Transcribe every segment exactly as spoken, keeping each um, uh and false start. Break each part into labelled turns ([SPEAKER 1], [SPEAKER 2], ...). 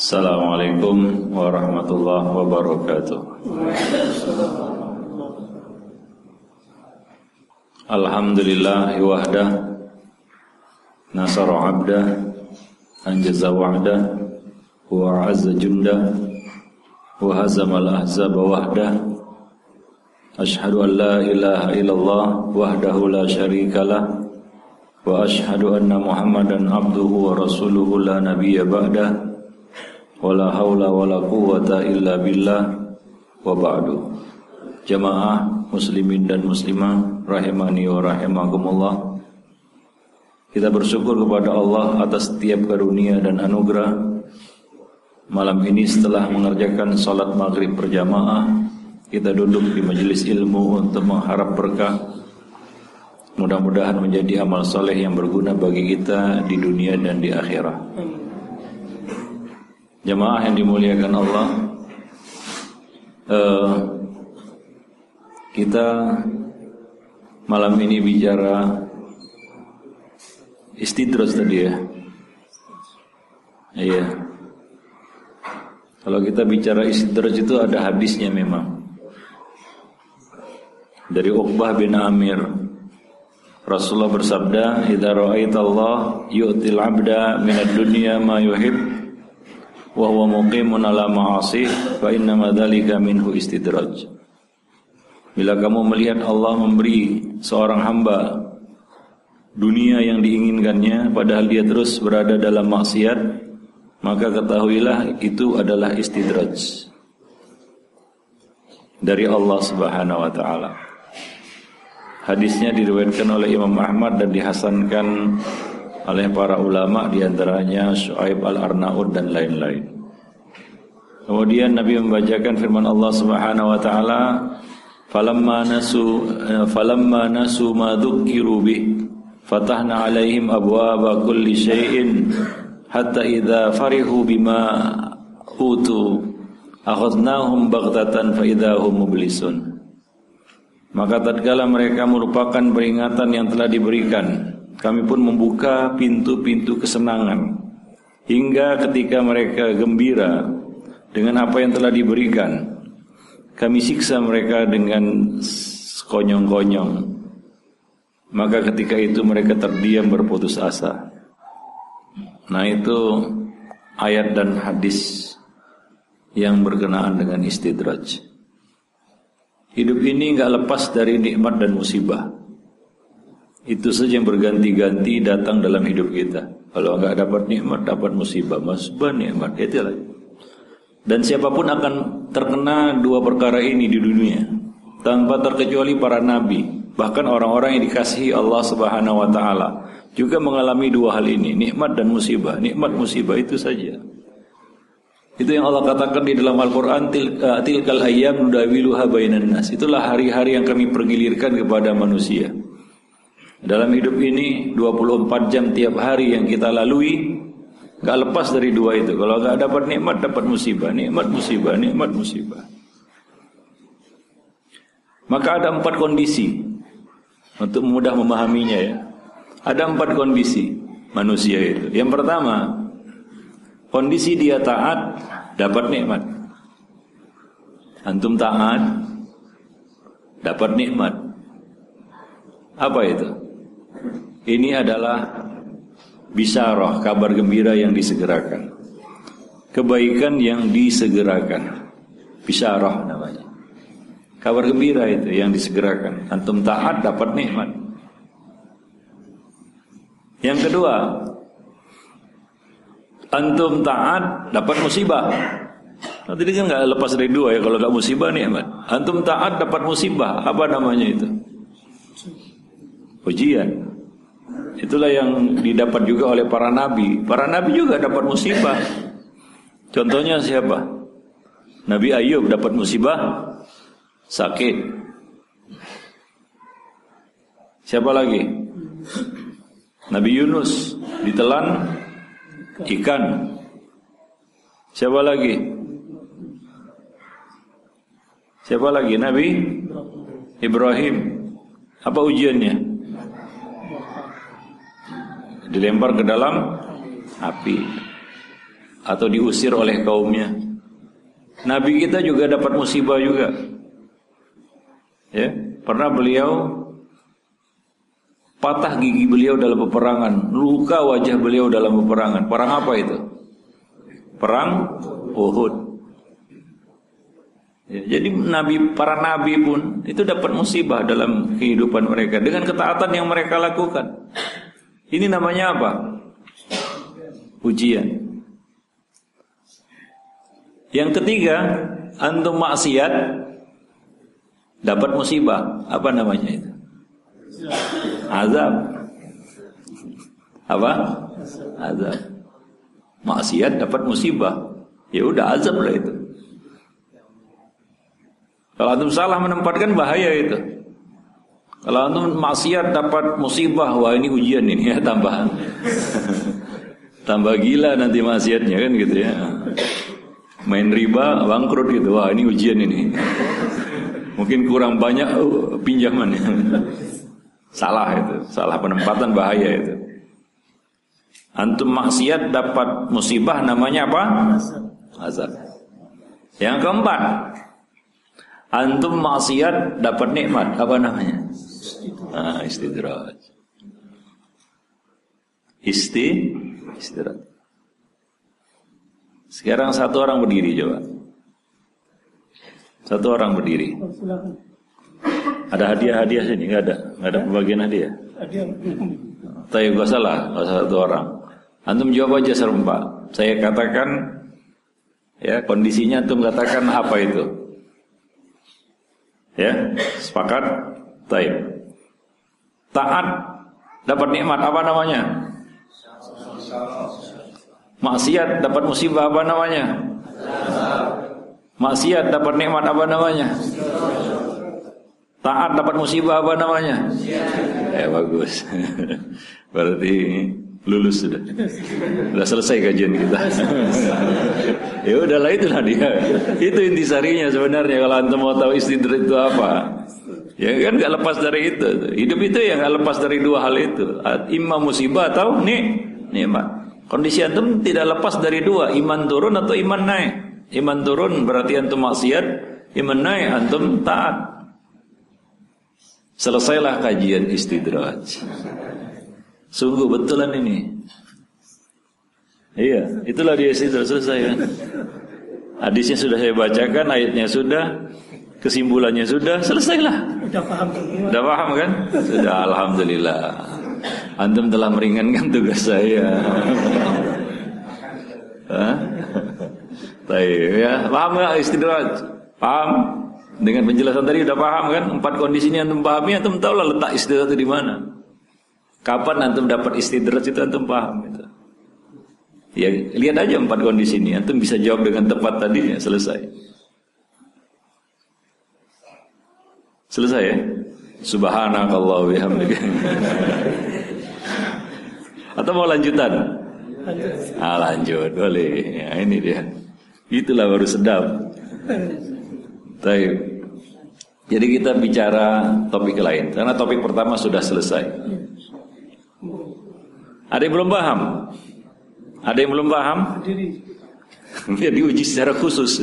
[SPEAKER 1] Assalamualaikum warahmatullahi wabarakatuh. Alhamdulillahi wahdah, nasara abdah, anjaza wa'dah, wa azza jundah, wa hazamal ahzaba wahdah. Ashhadu an la ilaha illallah wahdahu la syarikalah, wa ashhadu anna Muhammadan abduhu wa rasuluhu la nabiyya ba'dah. Wala haula wala quwwata illa billah, wa ba'du. Jamaah muslimin dan muslimah rahimani wa rahimakumullah. Kita bersyukur kepada Allah atas setiap karunia dan anugerah. Malam ini setelah mengerjakan salat maghrib berjamaah, kita duduk di majelis ilmu untuk mengharap berkah. Mudah-mudahan menjadi amal soleh yang berguna bagi kita di dunia dan di akhirat. Jamaah yang dimuliakan Allah, uh, kita malam ini bicara istidraj tadi ya. Iya. Kalau kita bicara istidraj itu ada hadisnya memang. Dari Uqbah bin Amir, Rasulullah bersabda, "Idza ra'aitallah yu'til 'abda minad dunya ma yuhib wa huwa muqimun ala ma'asih fa innama dzalika minhu istidraj." Bila kamu melihat Allah memberi seorang hamba dunia yang diinginkannya padahal dia terus berada dalam maksiat, maka ketahuilah itu adalah istidraj dari Allah Subhanahu wa taala. Hadisnya diriwayatkan oleh Imam Ahmad dan dihasankan oleh para ulama, di antaranya Syuaib Al-Arnaud dan lain-lain. Kemudian Nabi membacakan firman Allah Subhanahu wa taala, "Falamma nasu falamma nasu ma dzukkiru bih, fatahna 'alaihim abwaaba kulli syai'in hatta idza farihu bima utu akhadnahum baghtatan fa idza hum mublisun." Maka tatkala mereka melupakan peringatan yang telah diberikan, kami pun membuka pintu-pintu kesenangan hingga ketika mereka gembira dengan apa yang telah diberikan, kami siksa mereka dengan sekonyong-konyong. Maka ketika itu mereka terdiam berputus asa. Nah, itu ayat dan hadis yang berkenaan dengan istidraj. Hidup ini enggak lepas dari nikmat dan musibah. Itu saja yang berganti-ganti datang dalam hidup kita. Kalau enggak dapat nikmat, dapat musibah. Musibah, nikmat, itulah. Dan siapapun akan terkena dua perkara ini di dunia, tanpa terkecuali para nabi. Bahkan orang-orang yang dikasihi Allah Subhanahu wa taala juga mengalami dua hal ini, nikmat dan musibah. Nikmat, musibah, itu saja. Itu yang Allah katakan di dalam Al-Quran, tilkal ayyam nudawiluha bainan nas. Itulah hari-hari yang kami pergilirkan kepada manusia. Dalam hidup ini dua puluh empat jam tiap hari yang kita lalui, gak lepas dari dua itu. Kalau gak dapat nikmat, dapat musibah. Nikmat, musibah, nikmat, musibah. Maka ada empat kondisi untuk mudah memahaminya ya. Ada empat kondisi manusia itu. Yang pertama, kondisi dia taat, dapat nikmat. Antum taat, dapat nikmat. Apa itu? Ini adalah bisyarah, kabar gembira yang disegerakan, kebaikan yang disegerakan. Bisyarah namanya. Kabar gembira itu yang disegerakan. Antum taat, dapat nikmat. Yang kedua, antum taat, dapat musibah. Nah, tadi kan nggak lepas dari dua ya. Kalau nggak musibah, nikmat. Antum taat, dapat musibah. Apa namanya itu? Ujian. Itulah yang didapat juga oleh para nabi. Para nabi juga dapat musibah. Contohnya siapa? Nabi Ayub dapat musibah, sakit. Siapa lagi? Nabi Yunus ditelan ikan. Siapa lagi? Siapa lagi? Nabi Ibrahim. Apa ujiannya? Dilempar ke dalam api. atau diusir oleh kaumnya. Nabi kita juga dapat musibah juga. Ya, pernah beliau patah gigi beliau dalam peperangan, luka wajah beliau dalam peperangan. Perang apa itu? Perang Uhud. Ya, jadi nabi, para nabi pun itu dapat musibah dalam kehidupan mereka dengan ketaatan yang mereka lakukan. Ini namanya apa? Ujian. Yang ketiga, antum maksiat dapat musibah. Apa namanya itu? Azab. Apa? Azab. Maksiat dapat musibah. Ya udah azab lah itu. Kalau antum salah menempatkan bahaya itu. Kalau antum maksiat dapat musibah, wah ini ujian ini ya, tambah tambah gila nanti maksiatnya kan gitu ya. Main riba bangkrut gitu, wah ini ujian ini. Mungkin kurang banyak uh, pinjamannya. Salah itu, salah penempatan, bahaya itu. Antum maksiat dapat musibah, namanya apa? Azab. Yang keempat, antum maksiat dapat nikmat, apa namanya? Ah, istidraj. Isti, istidraj. Sekarang satu orang berdiri coba. Satu orang berdiri. Ada hadiah-hadiah sini? Enggak ada. Enggak ada pembagian hadiah. Tapi enggak salah, enggak salah satu orang. Antum jawab aja serempak. Saya katakan, ya kondisinya antum katakan apa itu? Ya, sepakat? Baik. Taat dapat nikmat, apa namanya? Maksiat dapat musibah, apa namanya? Maksiat dapat nikmat, apa namanya? Taat dapat musibah, apa namanya? Ya bagus. Berarti lulus sudah. Sudah selesai kajian kita. Ya udahlah, itulah dia. Itu intisarinya sebenarnya. Kalau antum mau tahu istidraj itu apa, ya kan gak lepas dari itu. Hidup itu yang gak lepas dari dua hal itu. Imma musibah atau nik nikmat. Kondisi antum tidak lepas dari dua, iman turun atau iman naik. Iman turun berarti antum maksiat, iman naik antum taat. Selesailah kajian istidraj. Sungguh betulan ini. Iya, itulah dia istidraj, selesai kan. Hadisnya sudah saya bacakan, ayatnya sudah, kesimpulannya sudah, selesailah. Sudah paham semua. Sudah paham kan? Sudah, alhamdulillah. Antum telah meringankan tugas saya. Hah? Baik, ya. Paham enggak istidraj? Paham? Dengan penjelasan tadi udah paham kan? Empat kondisi ini antum pahami, antum tahu lah letak istidraj itu di mana. Kapan antum dapat istidraj itu antum paham itu. Ya, lihat aja empat kondisi ini, antum bisa jawab dengan tepat tadi, ya, selesai. Selesai ya? Subhanakallah wa bihamdika. Atau mau lanjutan? Lanjut. Ah, lanjut, boleh. Ya, ini dia. Itulah baru sedap. Baik. Jadi kita bicara topik lain, karena topik pertama sudah selesai. Ada yang belum paham? Ada yang belum paham? Dia diuji secara khusus.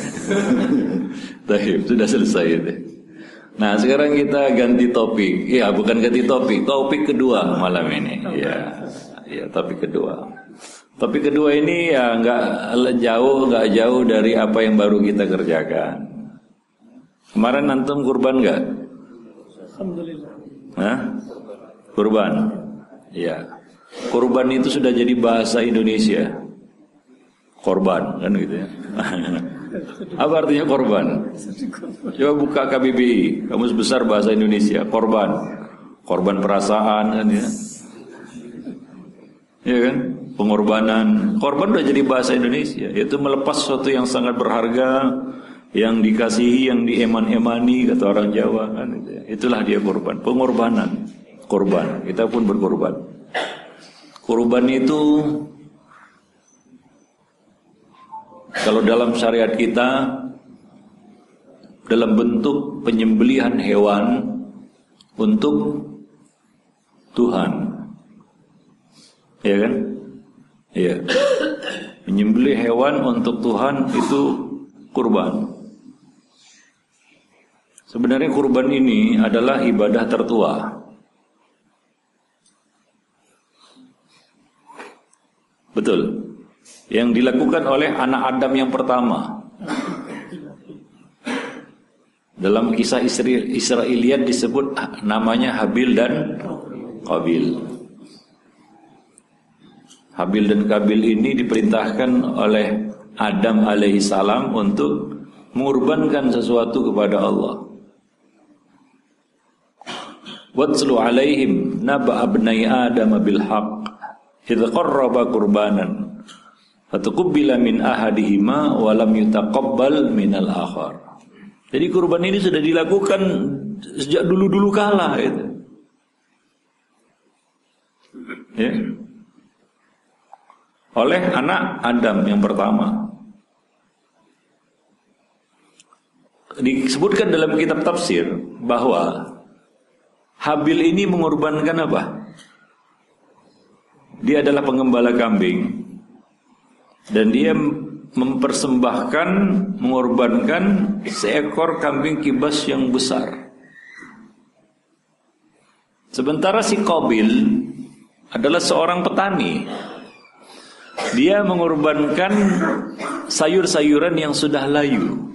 [SPEAKER 1] Baik, sudah selesai itu. Nah, sekarang kita ganti topik. Ya, bukan ganti topik. Topik kedua malam ini. Ya, ya topik kedua. Topik kedua ini ya nggak jauh, nggak jauh dari apa yang baru kita kerjakan. Kemarin antum kurban nggak?
[SPEAKER 2] Alhamdulillah.
[SPEAKER 1] Hah? Kurban. Ya. Kurban itu sudah jadi bahasa Indonesia. Korban, kan gitu ya. Apa artinya korban? Coba buka K B B I, Kamus Besar Bahasa Indonesia. Korban, korban perasaan kan ya. Ya kan? Pengorbanan. Korban udah jadi bahasa Indonesia. Yaitu melepas sesuatu yang sangat berharga, yang dikasihi, yang dieman-emani, kata orang Jawa kan gitu ya. Itulah dia korban. Pengorbanan. Korban. Kita pun berkorban. Korban itu kalau dalam syariat kita dalam bentuk penyembelihan hewan untuk Tuhan. Ya kan? Iya. Menyembelih hewan untuk Tuhan itu kurban. Sebenarnya kurban ini adalah ibadah tertua. Betul. Yang dilakukan oleh anak Adam yang pertama. Dalam kisah Israiliyat disebut namanya Habil dan Qabil. Habil dan Qabil ini diperintahkan oleh Adam alaihissalam untuk mengorbankan sesuatu kepada Allah. Watslu alaihim naba abnai Adam bil haqq idh qarraba qurbanan fatuqbila min ahadihima wa lam yutaqabbal minal akhar. Jadi kurban ini sudah dilakukan sejak dulu-dulu kala itu. Ya. Oleh anak Adam yang pertama. Disebutkan dalam kitab tafsir bahwa Habil ini mengorbankan apa? Dia adalah pengembala kambing dan dia mempersembahkan, mengorbankan seekor kambing kibas yang besar. Sementara si Qabil adalah seorang petani. Dia mengorbankan sayur-sayuran yang sudah layu.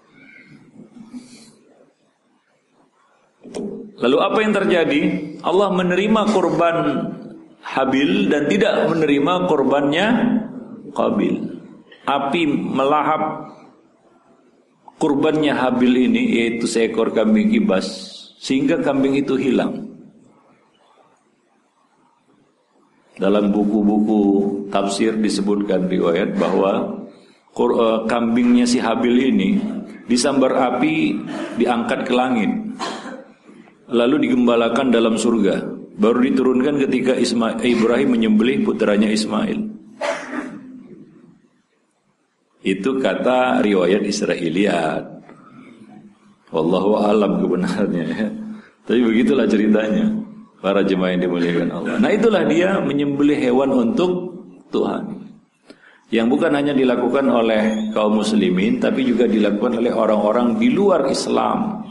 [SPEAKER 1] Lalu apa yang terjadi? Allah menerima kurban Habil dan tidak menerima kurbannya Qabil. Api melahap kurbannya Habil ini, yaitu seekor kambing kibas, sehingga kambing itu hilang. Dalam buku-buku tafsir disebutkan riwayat bahwa kambingnya si Habil ini disambar api, diangkat ke langit, lalu digembalakan dalam surga, baru diturunkan ketika Ismail, Ibrahim menyembelih putranya Ismail. Itu kata riwayat Israiliyat. Wallahu a'lam kebenarannya ya. Tapi begitulah ceritanya para jemaah yang dimuliakan Allah. Nah itulah dia menyembelih hewan untuk Tuhan, yang bukan hanya dilakukan oleh kaum muslimin, tapi juga dilakukan oleh orang-orang di luar Islam.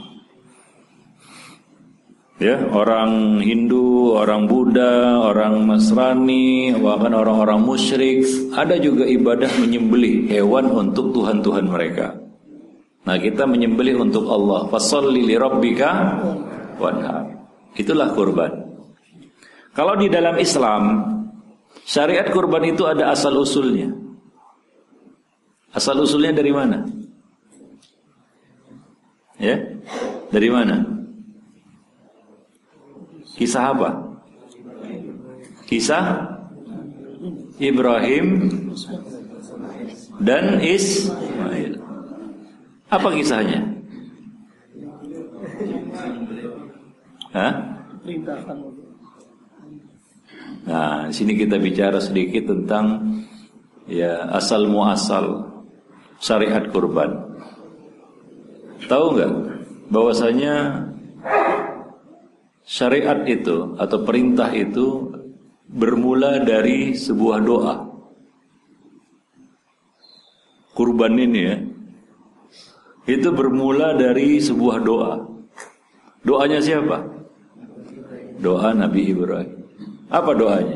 [SPEAKER 1] Ya, orang Hindu, orang Buddha, orang Nasrani, bahkan orang-orang musyrik, ada juga ibadah menyembelih hewan untuk tuhan-tuhan mereka. Nah, kita menyembelih untuk Allah. Fasholli li rabbika wanhar. Itulah kurban. Kalau di dalam Islam, syariat kurban itu ada asal usulnya. Asal usulnya dari mana? Ya, dari mana? Kisah apa? Kisah Ibrahim dan Ismail. Apa kisahnya? Hah? Nah, di sini kita bicara sedikit tentang ya asal muasal syariat kurban. Tahu nggak bahwasanya syariat itu atau perintah itu bermula dari sebuah doa. Kurban ini ya, itu bermula dari sebuah doa. Doanya siapa? Doa Nabi Ibrahim. Apa doanya?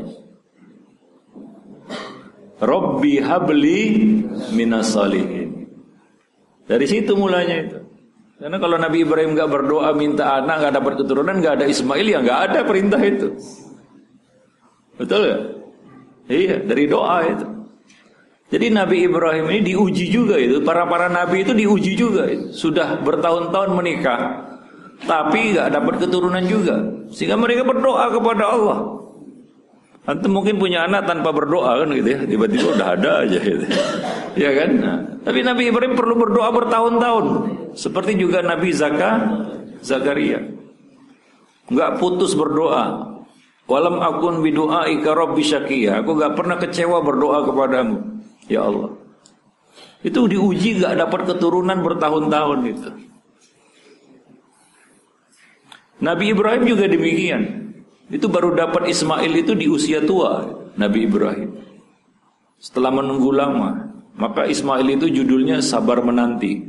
[SPEAKER 1] Rabbi habli minas salihin. Dari situ mulanya itu. Karena kalau Nabi Ibrahim nggak berdoa minta anak, nggak dapat keturunan, nggak ada Ismail, ya nggak ada perintah itu. Betul ya? Iya, dari doa itu. Jadi Nabi Ibrahim ini diuji juga itu. Para-para Nabi itu diuji juga itu. Sudah bertahun-tahun menikah, tapi nggak dapat keturunan juga. Sehingga mereka berdoa kepada Allah. Antum mungkin punya anak tanpa berdoa kan gitu ya, tiba-tiba udah ada aja gitu. Ya kan? Nah, tapi Nabi Ibrahim perlu berdoa bertahun-tahun. Seperti juga Nabi Zaka, Zakaria. Enggak putus berdoa. Walam akun bidu'aika rabbi syaqiya. Aku enggak pernah kecewa berdoa kepadamu, ya Allah. Itu diuji enggak dapat keturunan bertahun-tahun itu. Nabi Ibrahim juga demikian. Itu baru dapat Ismail itu di usia tua, Nabi Ibrahim. setelah menunggu lama. Maka Ismail itu judulnya sabar menanti.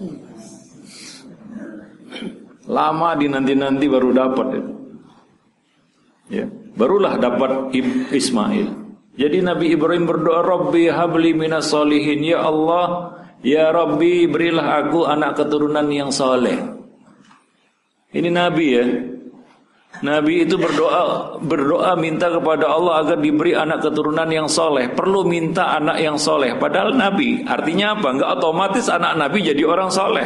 [SPEAKER 1] Lama dinanti-nanti baru dapat itu. Ya, barulah dapat Ismail. Jadi Nabi Ibrahim berdoa, Rabbi habli minas solihin, ya Allah, ya Rabbi berilah aku anak keturunan yang soleh. Ini Nabi ya. Nabi itu berdoa berdoa minta kepada Allah agar diberi anak keturunan yang soleh. Perlu minta anak yang soleh. Padahal Nabi, artinya apa? Enggak otomatis anak Nabi jadi orang soleh.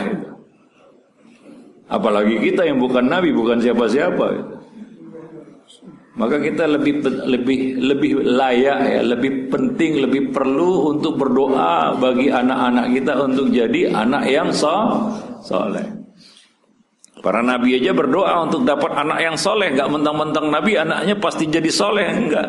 [SPEAKER 1] Apalagi kita yang bukan Nabi, bukan siapa-siapa. Maka kita lebih lebih lebih layak ya, lebih penting, lebih perlu untuk berdoa bagi anak-anak kita untuk jadi anak yang soleh. Para nabi aja berdoa untuk dapat anak yang soleh, nggak mentang-mentang nabi anaknya pasti jadi soleh, enggak.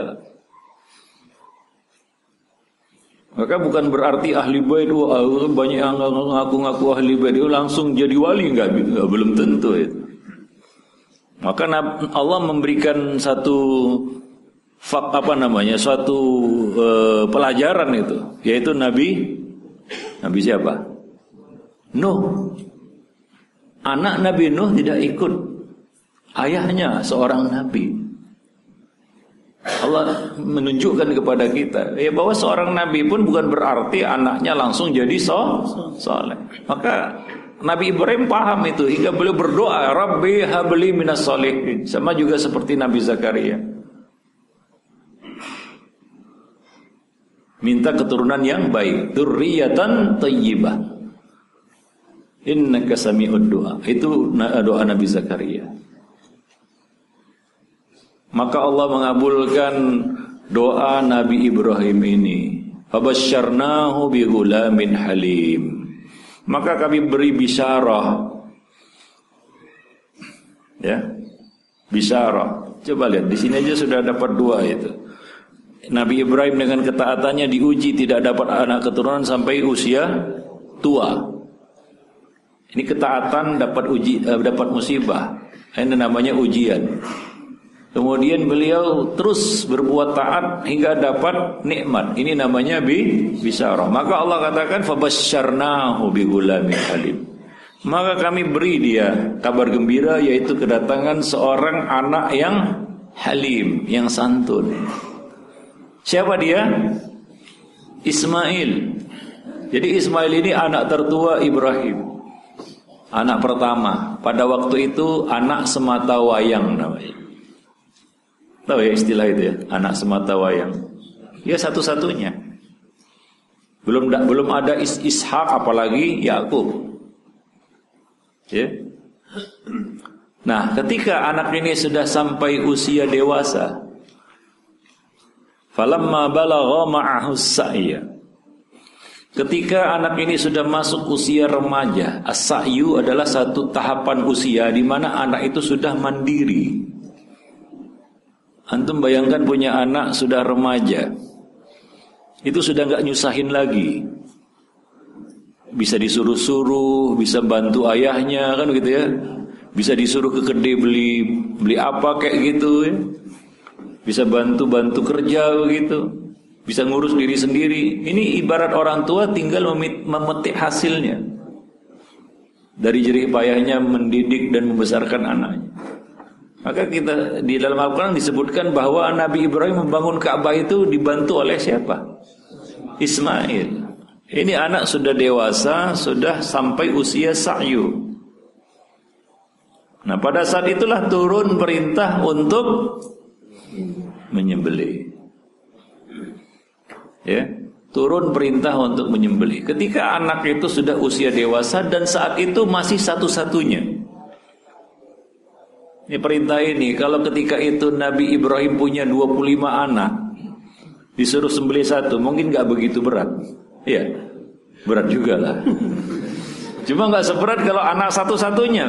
[SPEAKER 1] Maka bukan berarti ahli bait banyak yang ngaku-ngaku ahli bait langsung jadi wali, enggak, belum tentu itu. Maka Allah memberikan satu fak apa namanya, suatu uh, pelajaran itu, yaitu Nabi Nabi siapa? Nuh. Anak Nabi Nuh tidak ikut ayahnya seorang nabi. Allah menunjukkan kepada kita ya bahwa seorang nabi pun bukan berarti anaknya langsung jadi so soleh. Maka Nabi Ibrahim paham itu hingga beliau berdoa, Rabbi habli minas solihin. Sama juga seperti Nabi Zakaria. Minta keturunan yang baik, dzurriyyatan thayyibah. Innaka sami'ud du'a. Itu doa Nabi Zakaria. Maka Allah mengabulkan doa Nabi Ibrahim ini. Fabasyarnahu bighulamin halim. Maka kami beri bisyarah. Ya. Bisyarah. Coba lihat di sini aja sudah dapat dua itu. Nabi Ibrahim dengan ketaatannya diuji tidak dapat anak keturunan sampai usia tua. Ini ketaatan dapat uji, uh, dapat musibah. Ini namanya ujian. Kemudian beliau terus berbuat taat hingga dapat nikmat. Ini namanya bi bisyarah. Maka Allah katakan fabasyarnahu bighulamin halim. Maka kami beri dia kabar gembira, yaitu kedatangan seorang anak yang halim, yang santun. Siapa dia? Ismail. Jadi Ismail ini anak tertua Ibrahim. Anak pertama. Pada waktu itu anak semata wayang namanya. Tahu ya istilah itu ya, anak semata wayang. Ya satu-satunya. Belum belum ada Is Ishak apalagi Yakub. Ya. Nah, ketika anak ini sudah sampai usia dewasa, falamma balagha ma'ahu sa'ya. Ketika anak ini sudah masuk usia remaja, as-sa'yu adalah satu tahapan usia di mana anak itu sudah mandiri. Antum bayangkan punya anak sudah remaja, itu sudah nggak nyusahin lagi, bisa disuruh-suruh, bisa bantu ayahnya kan gitu ya, bisa disuruh ke kedai beli beli apa kayak gitu ya, bisa bantu-bantu kerja begitu, bisa ngurus diri sendiri. Ini ibarat orang tua tinggal memetik hasilnya dari jerih payahnya mendidik dan membesarkan anaknya. Maka kita di dalam Al-Quran disebutkan bahwa Nabi Ibrahim membangun Ka'bah itu dibantu oleh siapa? Ismail. Ini anak sudah dewasa, sudah sampai usia sa'yu. Nah pada saat itulah turun perintah untuk menyembelih. Ya, turun perintah untuk menyembelih. Ketika anak itu sudah usia dewasa dan saat itu masih satu-satunya. Ini perintah ini, kalau ketika itu Nabi Ibrahim punya dua puluh lima anak, disuruh sembelih satu, mungkin gak begitu berat. Iya, berat juga lah. Cuma gak seberat kalau anak satu-satunya.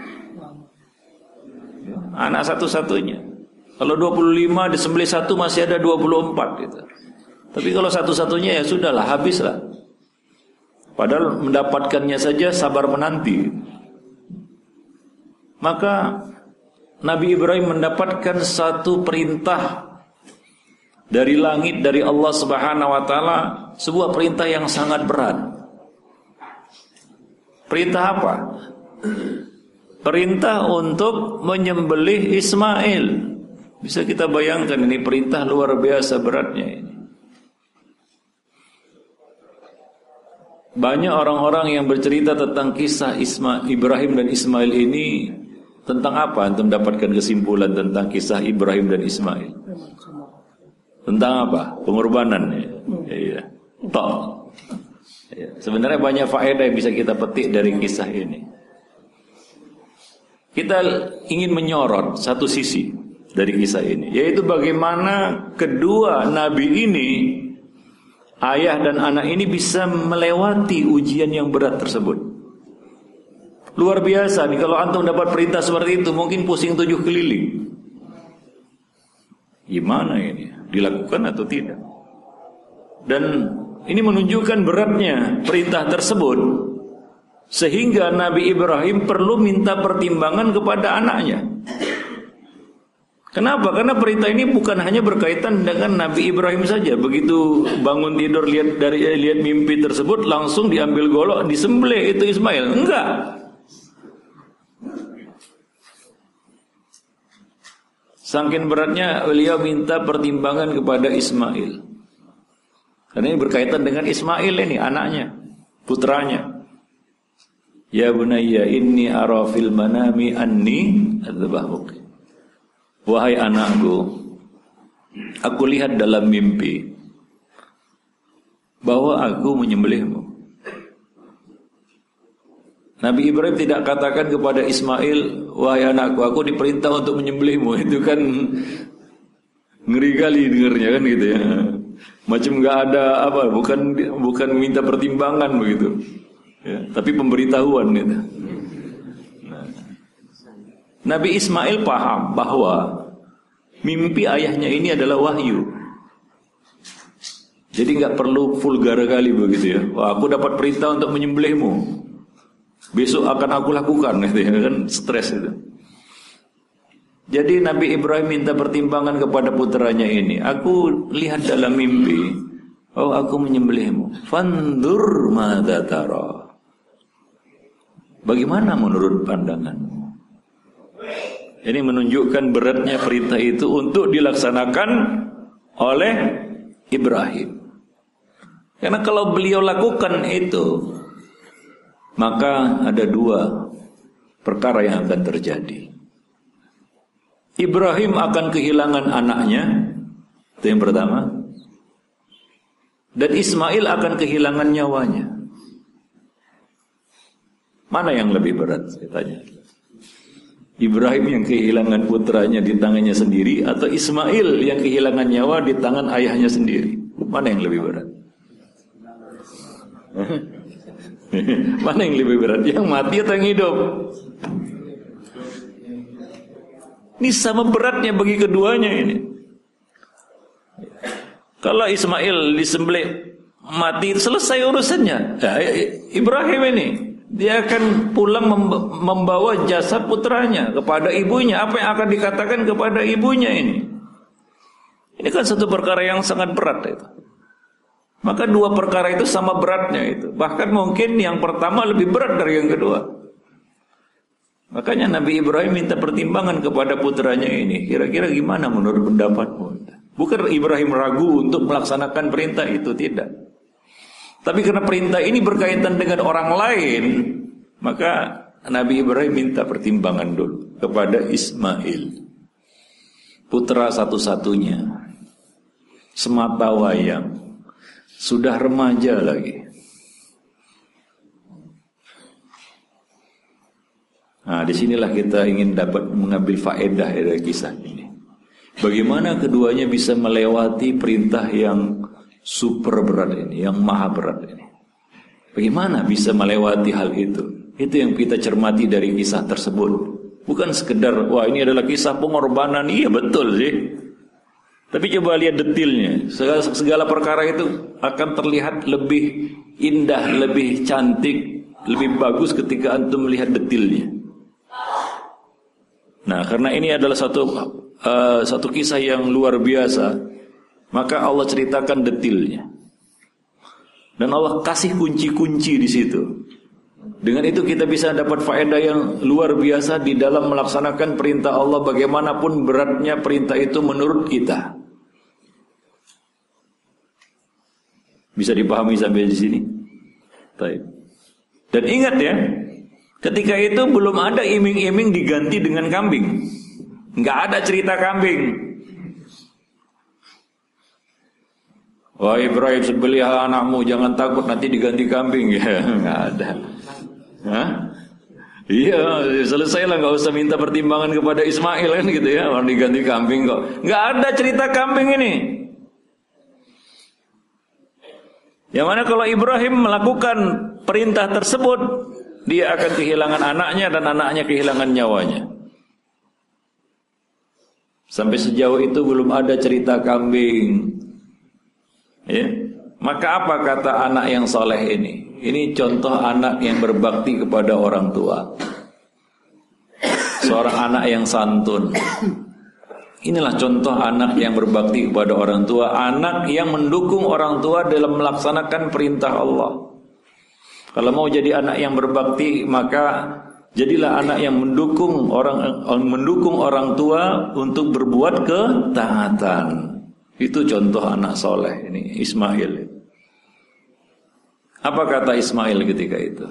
[SPEAKER 1] Anak satu-satunya. Kalau dua puluh lima disembelih satu masih ada dua puluh empat gitu. Tapi kalau satu-satunya ya sudahlah, habislah. Padahal mendapatkannya saja sabar menanti. Maka Nabi Ibrahim mendapatkan satu perintah dari langit dari Allah Subhanahu wa taala, sebuah perintah yang sangat berat. Perintah apa? Perintah untuk menyembelih Ismail. Bisa kita bayangkan, ini perintah luar biasa beratnya ini. Banyak orang-orang yang bercerita tentang kisah Isma, Ibrahim dan Ismail ini. Tentang apa antum dapatkan kesimpulan tentang kisah Ibrahim dan Ismail? Tentang apa? Pengorbanan ya. Iya. Toh. Ya. Sebenarnya banyak faedah yang bisa kita petik dari kisah ini. Kita ingin menyorot satu sisi dari kisah ini, yaitu bagaimana kedua nabi ini, ayah dan anak ini, bisa melewati ujian yang berat tersebut. Luar biasa nih, kalau antum dapat perintah seperti itu mungkin pusing tujuh keliling. Gimana ini? Dilakukan atau tidak? Dan ini menunjukkan beratnya perintah tersebut, sehingga Nabi Ibrahim perlu minta pertimbangan kepada anaknya. Kenapa? Karena perintah ini bukan hanya berkaitan dengan Nabi Ibrahim saja. Begitu bangun tidur lihat dari lihat mimpi tersebut, langsung diambil golok, disembelih itu Ismail. Enggak. Saking beratnya beliau minta pertimbangan kepada Ismail. Karena ini berkaitan dengan Ismail ini, anaknya, putranya. Ya bunayya inni ara fil manami anni adzbahuk. Wahai anakku, aku lihat dalam mimpi bahwa aku menyembelihmu. Nabi Ibrahim tidak katakan kepada Ismail, wahai anakku, aku diperintah untuk menyembelihmu. Itu kan ngeri kali dengarnya kan gitu ya. Macam nggak ada apa, bukan bukan minta pertimbangan begitu. Ya, tapi pemberitahuan gitu. Nah, Nabi Ismail paham bahwa mimpi ayahnya ini adalah wahyu. Jadi nggak perlu vulgar kali begitu ya. Wah, aku dapat perintah untuk menyembelihmu. Besok akan aku lakukan, gitu ya kan, stres itu. Jadi Nabi Ibrahim minta pertimbangan kepada putranya ini. Aku lihat dalam mimpi, oh aku menyembelihmu. Fandur madza tara. Bagaimana menurut pandanganmu? Ini menunjukkan beratnya perintah itu untuk dilaksanakan oleh Ibrahim. Karena kalau beliau lakukan itu, maka ada dua perkara yang akan terjadi. Ibrahim akan kehilangan anaknya, itu yang pertama. Dan Ismail akan kehilangan nyawanya. Mana yang lebih berat, saya tanya. Ibrahim yang kehilangan putranya di tangannya sendiri, atau Ismail yang kehilangan nyawa di tangan ayahnya sendiri? Mana yang lebih berat? Mana yang lebih berat? Yang mati atau yang hidup? Ini sama beratnya bagi keduanya ini. Kalau Ismail disembelih mati, selesai urusannya. Nah, Ibrahim ini dia akan pulang membawa jasad putranya kepada ibunya. Apa yang akan dikatakan kepada ibunya ini? Ini kan satu perkara yang sangat berat itu. Maka dua perkara itu sama beratnya itu. Bahkan mungkin yang pertama lebih berat dari yang kedua. Makanya Nabi Ibrahim minta pertimbangan kepada putranya ini. Kira-kira gimana menurut pendapatmu? Bukan Ibrahim ragu untuk melaksanakan perintah itu, tidak. Tapi karena perintah ini berkaitan dengan orang lain, maka Nabi Ibrahim minta pertimbangan dulu kepada Ismail, putra satu-satunya, semata wayang, sudah remaja lagi. Nah, disinilah kita ingin dapat mengambil faedah dari kisah ini. Bagaimana keduanya bisa melewati perintah yang super berat ini, yang maha berat ini. Bagaimana bisa melewati hal itu? Itu yang kita cermati dari kisah tersebut. Bukan sekedar, wah ini adalah kisah pengorbanan. Iya betul sih. Tapi coba lihat detailnya. Segala, segala perkara itu akan terlihat lebih indah, lebih cantik, lebih bagus ketika antum melihat detailnya. Nah, karena ini adalah satu uh, satu kisah yang luar biasa. Maka Allah ceritakan detailnya. Dan Allah kasih kunci-kunci di situ. Dengan itu kita bisa dapat faedah yang luar biasa di dalam melaksanakan perintah Allah, bagaimanapun beratnya perintah itu menurut kita. Bisa dipahami sampai di sini? Baik. Dan ingat ya, ketika itu belum ada iming-iming diganti dengan kambing. Nggak ada cerita kambing. Wah Ibrahim, sembelihlah anakmu, jangan takut nanti diganti kambing. Ya, nggak ada. Hah? Iya, selesailah, nggak usah minta pertimbangan kepada Ismail kan gitu ya. Orang diganti kambing kok. Nggak ada cerita kambing ini. Yang mana kalau Ibrahim melakukan perintah tersebut, dia akan kehilangan anaknya dan anaknya kehilangan nyawanya. Sampai sejauh itu belum ada cerita kambing. Ya. Maka apa kata anak yang soleh ini? Ini contoh anak yang berbakti kepada orang tua. Seorang anak yang santun. Inilah contoh anak yang berbakti kepada orang tua. Anak yang mendukung orang tua dalam melaksanakan perintah Allah. Kalau mau jadi anak yang berbakti, maka jadilah anak yang mendukung orang mendukung orang tua untuk berbuat ketaatan. Itu contoh anak soleh ini, Ismail. Apa kata Ismail ketika itu?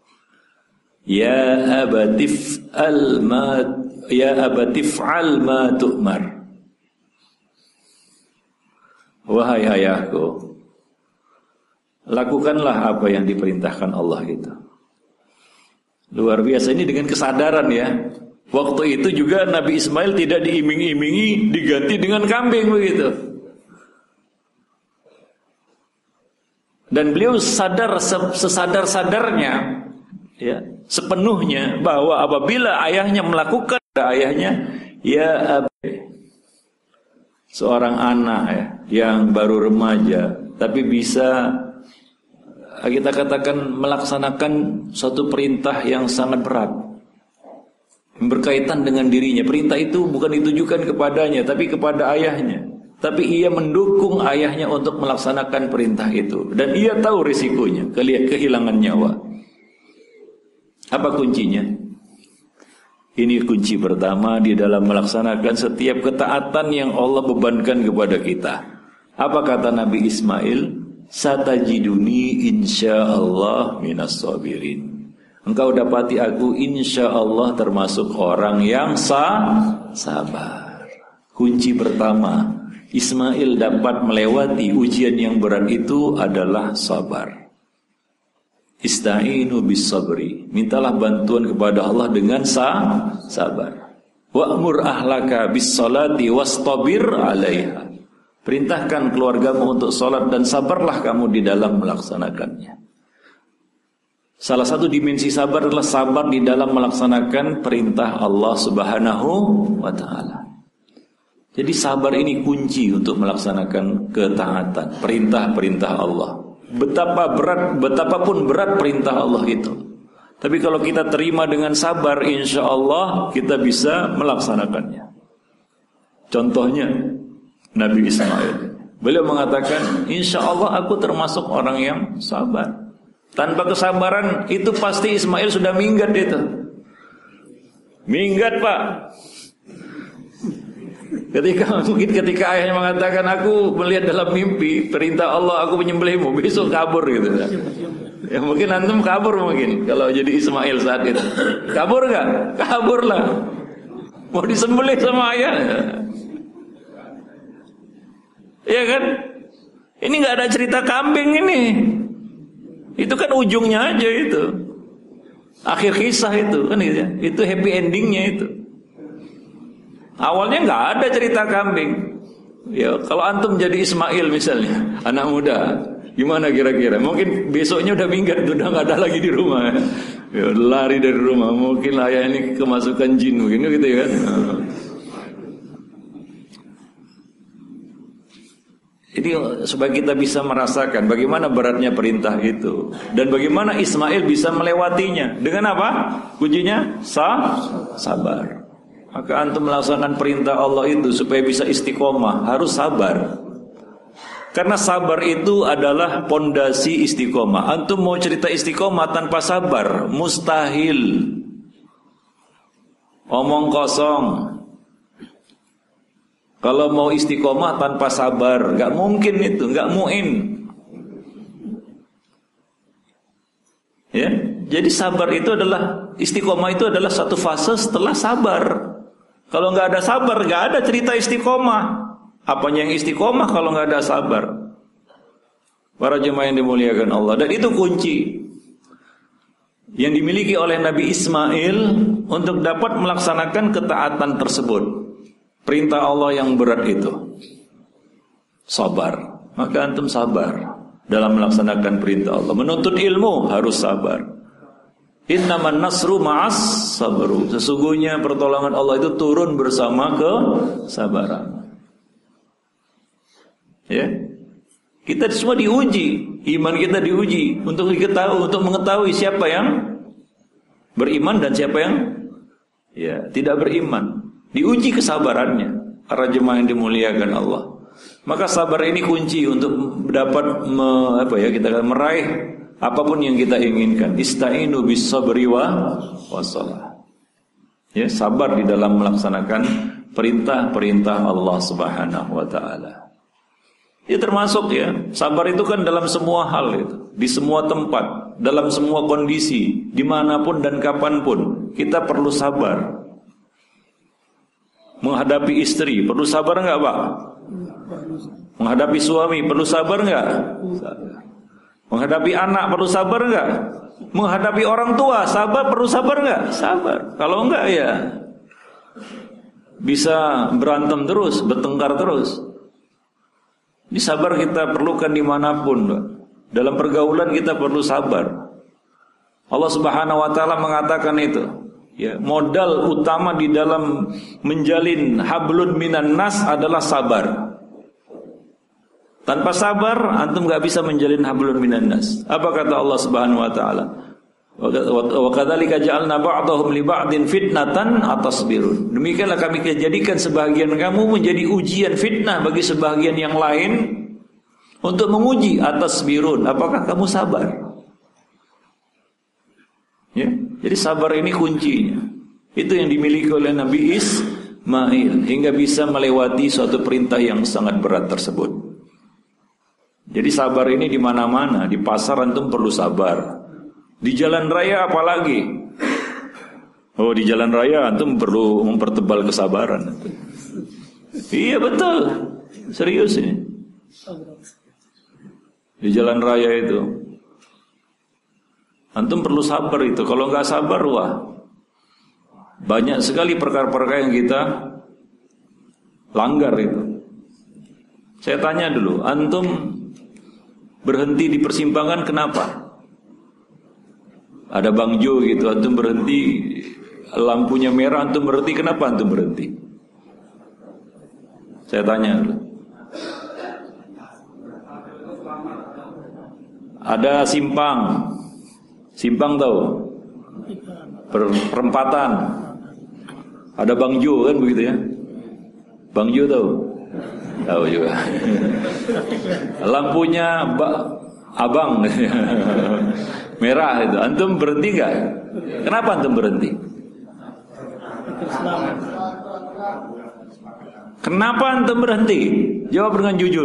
[SPEAKER 1] Ya abatif al ma ya abatif al ma tu'mar. Wahai ayahku, lakukanlah apa yang diperintahkan Allah itu. Luar biasa ini dengan kesadaran ya. Waktu itu juga Nabi Ismail tidak diiming-imingi diganti dengan kambing begitu. Dan beliau sadar sesadar-sadarnya, ya, sepenuhnya bahwa apabila ayahnya melakukan, ayahnya, ya abe, seorang anak ya, yang baru remaja, tapi bisa kita katakan melaksanakan suatu perintah yang sangat berat, berkaitan dengan dirinya. Perintah itu bukan ditujukan kepadanya, tapi kepada ayahnya. Tapi ia mendukung ayahnya untuk melaksanakan perintah itu. Dan ia tahu risikonya, kehilangan nyawa. Apa kuncinya? Ini kunci pertama di dalam melaksanakan setiap ketaatan yang Allah bebankan kepada kita. Apa kata Nabi Ismail? Satajiduni insyaallah minas sabirin. Engkau dapati aku insyaallah termasuk orang yang sah, sabar. Kunci pertama Ismail dapat melewati ujian yang berat itu adalah sabar. Ista'inu bis sabri. Mintalah bantuan kepada Allah dengan sah, sabar. Wa'mur ahlaka bis salati wastabir 'alaiha. Perintahkan keluargamu untuk salat dan sabarlah kamu di dalam melaksanakannya. Salah satu dimensi sabar adalah sabar di dalam melaksanakan perintah Allah Subhanahu wa taala. Jadi sabar ini kunci untuk melaksanakan ketaatan, perintah-perintah Allah. Betapa berat, betapapun berat perintah Allah itu. Tapi kalau kita terima dengan sabar, insya Allah kita bisa melaksanakannya. Contohnya Nabi Ismail. Beliau mengatakan, insya Allah aku termasuk orang yang sabar. Tanpa kesabaran itu pasti Ismail sudah minggat itu. Minggat Pak. Ketika mungkin ketika ayahnya mengatakan aku melihat dalam mimpi perintah Allah aku menyembelihmu, besok kabur gitu. Ya mungkin antum kabur mungkin kalau jadi Ismail saat itu. Kabur enggak? Kabur lah. Mau disembelih sama ayah. Ya kan? Ini enggak ada cerita kambing ini. Itu kan ujungnya aja itu. Akhir kisah itu kan gitu ya. Itu happy endingnya itu. Awalnya nggak ada cerita kambing. Ya, kalau antum jadi Ismail misalnya, anak muda, gimana kira-kira? Mungkin besoknya udah minggat, udah nggak ada lagi di rumah. Ya, lari dari rumah. Mungkin ayah ini kemasukan jin, mungkin gitu ya kan? Ini supaya kita bisa merasakan bagaimana beratnya perintah itu dan bagaimana Ismail bisa melewatinya. Dengan apa? Kuncinya sa sabar. Maka antum melaksanakan perintah Allah itu supaya bisa istiqomah harus sabar. Karena sabar itu adalah pondasi istiqomah. Antum mau cerita istiqomah tanpa sabar, mustahil. Omong kosong. Kalau mau istiqomah tanpa sabar, gak mungkin itu, gak muin. Ya, jadi sabar itu adalah, istiqomah itu adalah satu fase setelah sabar. Kalau gak ada sabar, gak ada cerita istiqomah. Apanya yang istiqomah kalau nggak ada sabar? Para jemaah yang dimuliakan Allah. Dan itu kunci yang dimiliki oleh Nabi Ismail untuk dapat melaksanakan ketaatan tersebut. Perintah Allah yang berat itu, sabar. Maka antum sabar dalam melaksanakan perintah Allah. Menuntut ilmu harus sabar. Innaman nasru ma'as sabru. Sesungguhnya pertolongan Allah itu turun bersama kesabaran. Ya, kita semua diuji, iman kita diuji untuk diketahui, untuk mengetahui siapa yang beriman dan siapa yang ya tidak beriman. Diuji kesabarannya. Para jemaah yang dimuliakan Allah. Maka sabar ini kunci untuk dapat me, apa ya kita meraih apapun yang kita inginkan. Istainu bis sabri wa wassalah. Ya, sabar di dalam melaksanakan perintah-perintah Allah Subhanahu wa taala. Ya termasuk ya, sabar itu kan dalam semua hal itu, di semua tempat, dalam semua kondisi, dimanapun dan kapanpun, kita perlu sabar. Menghadapi istri, perlu sabar enggak Pak? Menghadapi suami, perlu sabar enggak? Menghadapi anak, perlu sabar enggak? Menghadapi orang tua, sabar, perlu sabar enggak? Sabar. Kalau enggak ya bisa berantem terus, bertengkar terus. Ini sabar kita perlukan dimanapun, Pak. Dalam pergaulan kita perlu sabar. Allah Subhanahu wa taala mengatakan itu. Ya, modal utama di dalam menjalin hablun minan nas adalah sabar. Tanpa sabar antum enggak bisa menjalin hablun minan nas. Apa kata Allah Subhanahu wa taala? Wa kadzalika ja'alna ba'dahum li ba'din fitnatan atasbirun. Demikianlah kami jadikan sebagian kamu menjadi ujian fitnah bagi sebagian yang lain untuk menguji atasbirun, apakah kamu sabar? Ya, jadi sabar ini kuncinya. Itu yang dimiliki oleh Nabi Ismail hingga bisa melewati suatu perintah yang sangat berat tersebut. Jadi sabar ini di mana-mana, di pasar antum perlu sabar. Di jalan raya apalagi? Oh, di jalan raya antum perlu mempertebal kesabaran. Iya betul, serius ini. Di jalan raya itu antum perlu sabar itu. Kalau nggak sabar, wah, banyak sekali perkara-perkara yang kita langgar itu. Saya tanya dulu, antum berhenti di persimpangan kenapa? Ada Bang Jo gitu, antum berhenti, lampunya merah, antum berhenti, kenapa antum berhenti? Saya tanya dulu. Ada simpang, simpang tahu? Per, perempatan. Ada Bang Jo kan begitu ya? Bang Jo tahu? Tahu juga. Lampunya ba, abang merah itu, antum berhenti nggak? Kenapa antum berhenti? Kenapa antum berhenti? Jawab dengan jujur.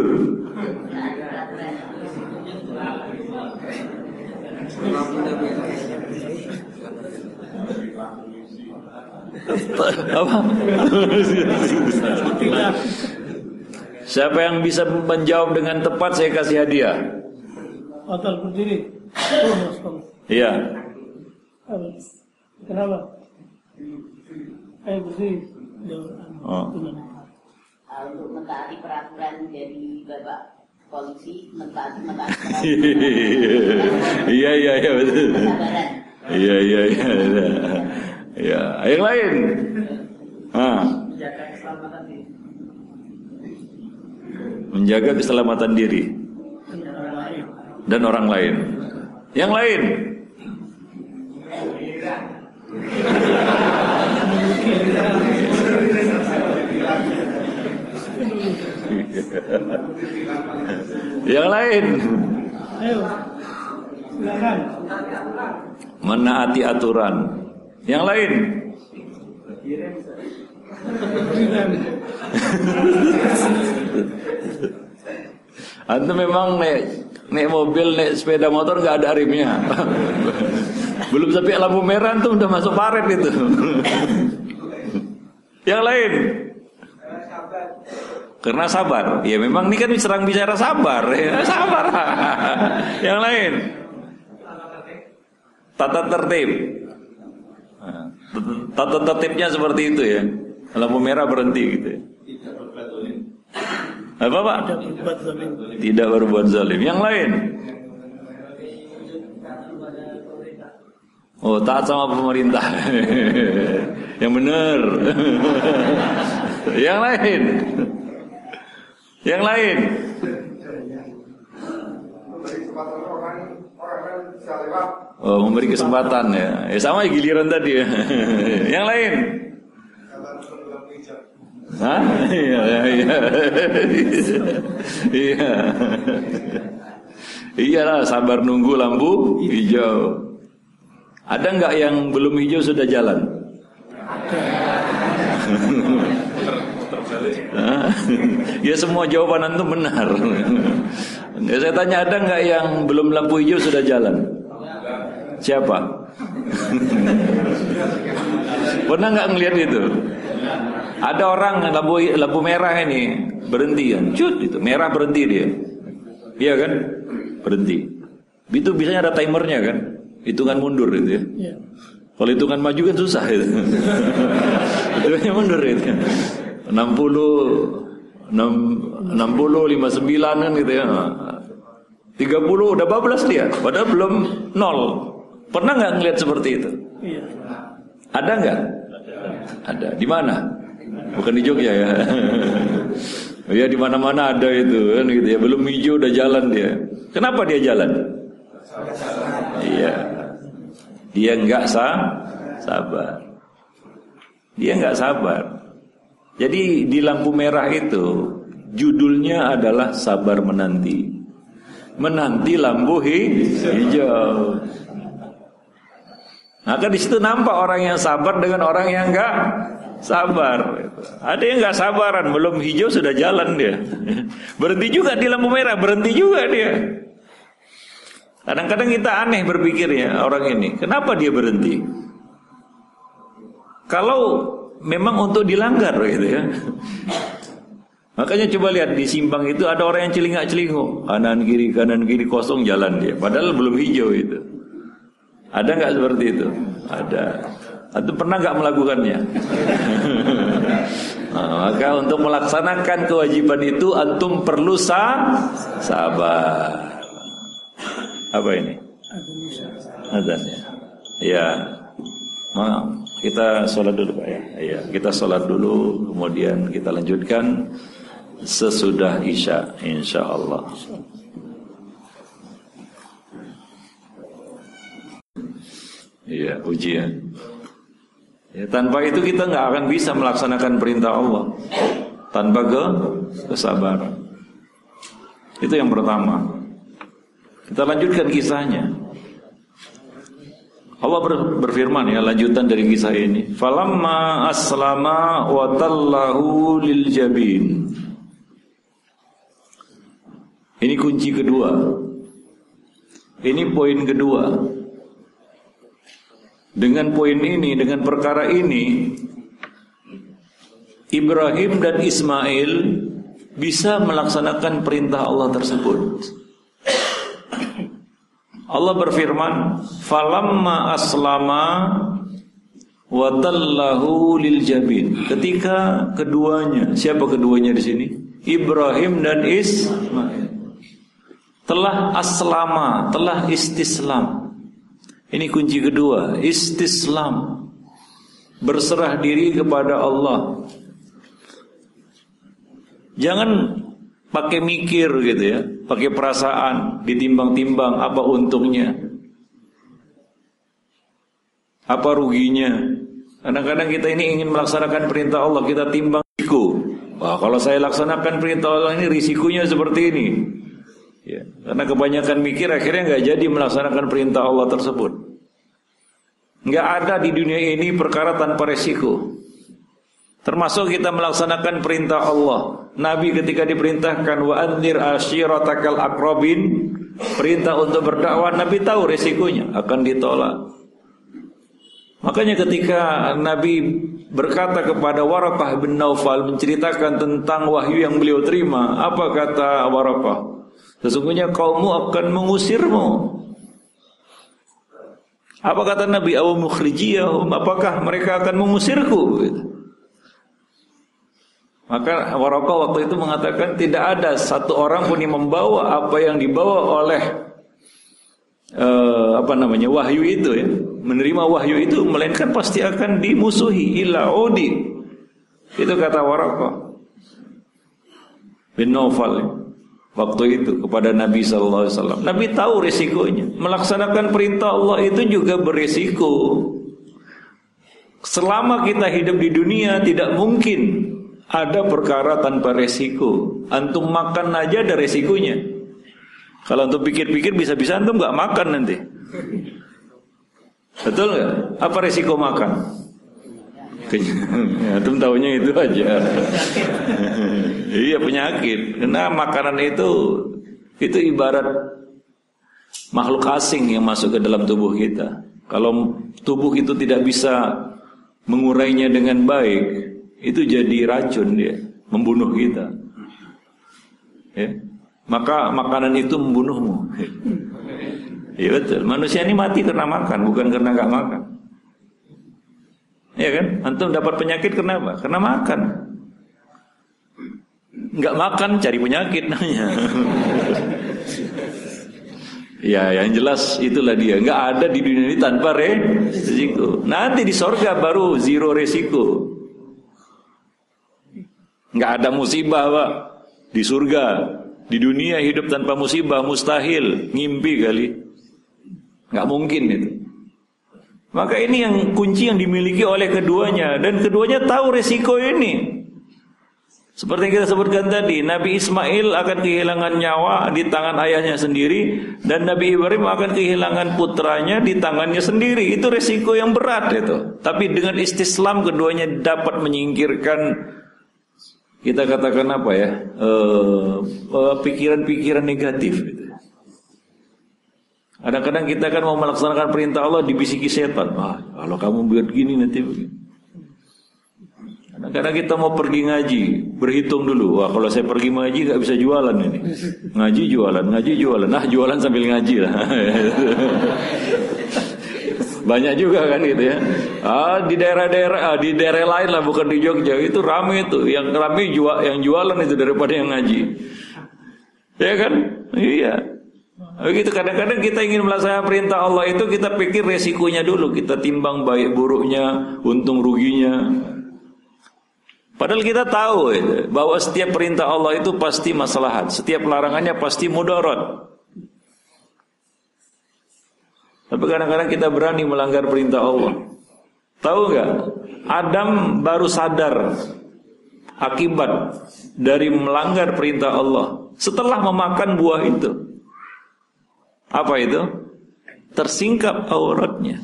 [SPEAKER 1] Apa? Siapa yang bisa menjawab dengan tepat saya kasih hadiah.
[SPEAKER 2] Hotel berdiri.
[SPEAKER 1] Iya.
[SPEAKER 2] Kenapa? Ayo berdiri.
[SPEAKER 1] Oh.
[SPEAKER 3] Untuk mentaati peraturan dari Bapak polisi, mentaati mentaati peraturan.
[SPEAKER 1] Iya iya iya betul. Iya iya iya. Iya, yang lain. Ah.
[SPEAKER 3] Menjaga keselamatan diri.
[SPEAKER 1] Menjaga keselamatan diri dan orang lain. Yang lain. Yang lain.
[SPEAKER 2] Ayo. Silakan.
[SPEAKER 1] Menaati aturan. Yang lain. Antum memang naik naik mobil, naik sepeda motor nggak ada remnya. Belum sampai lampu merah antum udah masuk paret itu. Yang lain. Karena sabar. Ya memang ini kan serang bicara sabar. Ya, sabar. Yang lain. Tata tertib. Tata tertibnya seperti itu ya. Lampu merah berhenti gitu ya. Apa Pak? Tidak berbuat zalim. Yang lain. Oh, taat sama pemerintah. Yang benar. Yang lain. Yang lain. Oh, memberi kesempatan ya. Ya sama giliran tadi ya. Yang lain. Hah? Iya, iya. Iya. Iyalah, sabar nunggu lampu hijau. Ada enggak yang belum hijau sudah jalan? Ya semua jawaban antum benar. Ya, saya tanya ada enggak yang belum lampu hijau sudah jalan? Siapa? Pernah enggak ngelihat itu? Ada orang lampu lampu merah ini berhenti kan? Cut itu merah berhenti dia. Iya kan? Berhenti. Itu biasanya ada timernya kan? Hitungan mundur itu ya.
[SPEAKER 2] Ya.
[SPEAKER 1] Kalau hitungan maju kan susah itu. Hitungannya mundur itu. enam puluh enam puluh lima puluh sembilan kan gitu ya. tiga puluh udah bablas dia, padahal belum nol. Pernah enggak ngelihat seperti itu?
[SPEAKER 2] Iya.
[SPEAKER 1] Ada enggak? Ada. Di mana? Bukan di Jogja ya. Ya di mana-mana ada itu kan gitu ya. Belum hijau udah jalan dia. Kenapa dia jalan? Iya. Dia enggak sah, sabar. Dia enggak sabar. Jadi di lampu merah itu judulnya adalah sabar menanti. Menanti lampu hijau. Maka di situ nampak orang yang sabar dengan orang yang enggak sabar. Ada yang enggak sabaran, belum hijau sudah jalan dia. Berhenti juga di lampu merah, berhenti juga dia. Kadang-kadang kita aneh berpikir ya orang ini, kenapa dia berhenti? Kalau memang untuk dilanggar gitu ya. Makanya coba lihat di simpang itu ada orang yang celingak-celinguk, kanan kiri kanan kiri kosong jalan dia, padahal belum hijau itu. Ada nggak seperti itu? Ada. Atau pernah nggak melakukannya? Nah, maka untuk melaksanakan kewajiban itu antum perlu sah, sabar. Apa ini? Azan ya. Ya. Maaf, kita sholat dulu Pak ya. Ya, kita sholat dulu, kemudian kita lanjutkan sesudah Isya, insyaallah. Iya, ujian. Ya, tanpa itu kita nggak akan bisa melaksanakan perintah Allah. Tanpa ke kesabaran. Itu yang pertama. Kita lanjutkan kisahnya. Allah ber, berfirman ya, lanjutan dari kisah ini. Falamma aslama wa tallahu lil jabin. Ini kunci kedua. Ini poin kedua. Dengan poin ini, dengan perkara ini, Ibrahim dan Ismail bisa melaksanakan perintah Allah tersebut. Allah berfirman, falamma aslama wa tallahu lil jabin. Ketika keduanya, siapa keduanya di sini? Ibrahim dan Ismail telah aslama, telah istislam. Ini kunci kedua, istislam, berserah diri kepada Allah. Jangan pakai mikir gitu ya, pakai perasaan, ditimbang-timbang apa untungnya, apa ruginya. Kadang-kadang kita ini ingin melaksanakan perintah Allah, kita timbang ego, Wah, kalau saya laksanakan perintah Allah ini risikonya seperti ini. Ya, karena kebanyakan mikir akhirnya nggak jadi melaksanakan perintah Allah tersebut. Nggak ada di dunia ini perkara tanpa resiko. Termasuk kita melaksanakan perintah Allah. Nabi ketika diperintahkan wa anzir ashiratakal aqrabin, perintah untuk berdakwah, Nabi tahu resikonya akan ditolak. Makanya ketika Nabi berkata kepada Waraqah bin Naufal menceritakan tentang wahyu yang beliau terima, apa kata Waraqah? Sesungguhnya kaummu akan mengusirmu. Apa kata Nabi? Aw mukhrijiyahum, apakah mereka akan mengusirku? Gitu. Maka Waraqah waktu itu mengatakan tidak ada satu orang pun yang membawa apa yang dibawa oleh uh, apa namanya wahyu itu ya, menerima wahyu itu, melainkan pasti akan dimusuhi. Illa udi, itu kata Waraqah bin Naufal ya, waktu itu kepada Nabi Sallallahu Alaihi Wasallam. Nabi tahu resikonya. Melaksanakan perintah Allah itu juga beresiko. Selama kita hidup di dunia tidak mungkin ada perkara tanpa resiko. Antum makan aja ada resikonya. Kalau antum pikir-pikir bisa-bisa antum gak makan nanti. Betul gak? Apa resiko makan? Antum tahunya itu aja. Iya, penyakit. Karena makanan itu itu ibarat makhluk asing yang masuk ke dalam tubuh kita. Kalau tubuh itu tidak bisa mengurainya dengan baik, itu jadi racun dia, membunuh kita. Ya. Maka makanan itu membunuhmu. Iya betul. Manusia ini mati karena makan, bukan karena gak makan. Ya kan? Antum dapat penyakit kenapa? Karena makan. Gak makan cari penyakit namanya. Ya, yang jelas itulah dia. Gak ada di dunia ini tanpa resiko. Nanti di sorga baru zero resiko. Nggak ada musibah Pak di surga. Di dunia hidup tanpa musibah mustahil, ngimpi kali. Nggak mungkin itu. Maka ini yang kunci yang dimiliki oleh keduanya, dan keduanya tahu resiko ini. Seperti yang kita sebutkan tadi, Nabi Ismail akan kehilangan nyawa di tangan ayahnya sendiri, dan Nabi Ibrahim akan kehilangan putranya di tangannya sendiri. Itu resiko yang berat itu. Tapi dengan istislam keduanya dapat menyingkirkan, kita katakan apa ya, uh, uh, pikiran-pikiran negatif gitu. Kadang-kadang kita kan mau melaksanakan perintah Allah dibisiki setan. Wah, kalau kamu buat gini nanti begini. Kadang-kadang kita mau pergi ngaji, berhitung dulu. Wah, kalau saya pergi ngaji nggak bisa jualan ini. Ngaji jualan, ngaji jualan. Nah, jualan sambil ngaji lah. Banyak juga kan gitu ya. Ah, di daerah-daerah, ah, di daerah lain lah, bukan di Jogja, itu ramai itu. Yang ramai jual, yang jualan itu daripada yang ngaji. Ya kan? Iya. Begitu, kadang-kadang kita ingin melaksanakan perintah Allah itu kita pikir resikonya dulu, kita timbang baik buruknya, untung ruginya. Padahal kita tahu ya, bahwa setiap perintah Allah itu pasti maslahat, setiap larangannya pasti mudarat. Tapi kadang-kadang kita berani melanggar perintah Allah. Tahu nggak? Adam baru sadar akibat dari melanggar perintah Allah setelah memakan buah itu. Apa itu? Tersingkap auratnya.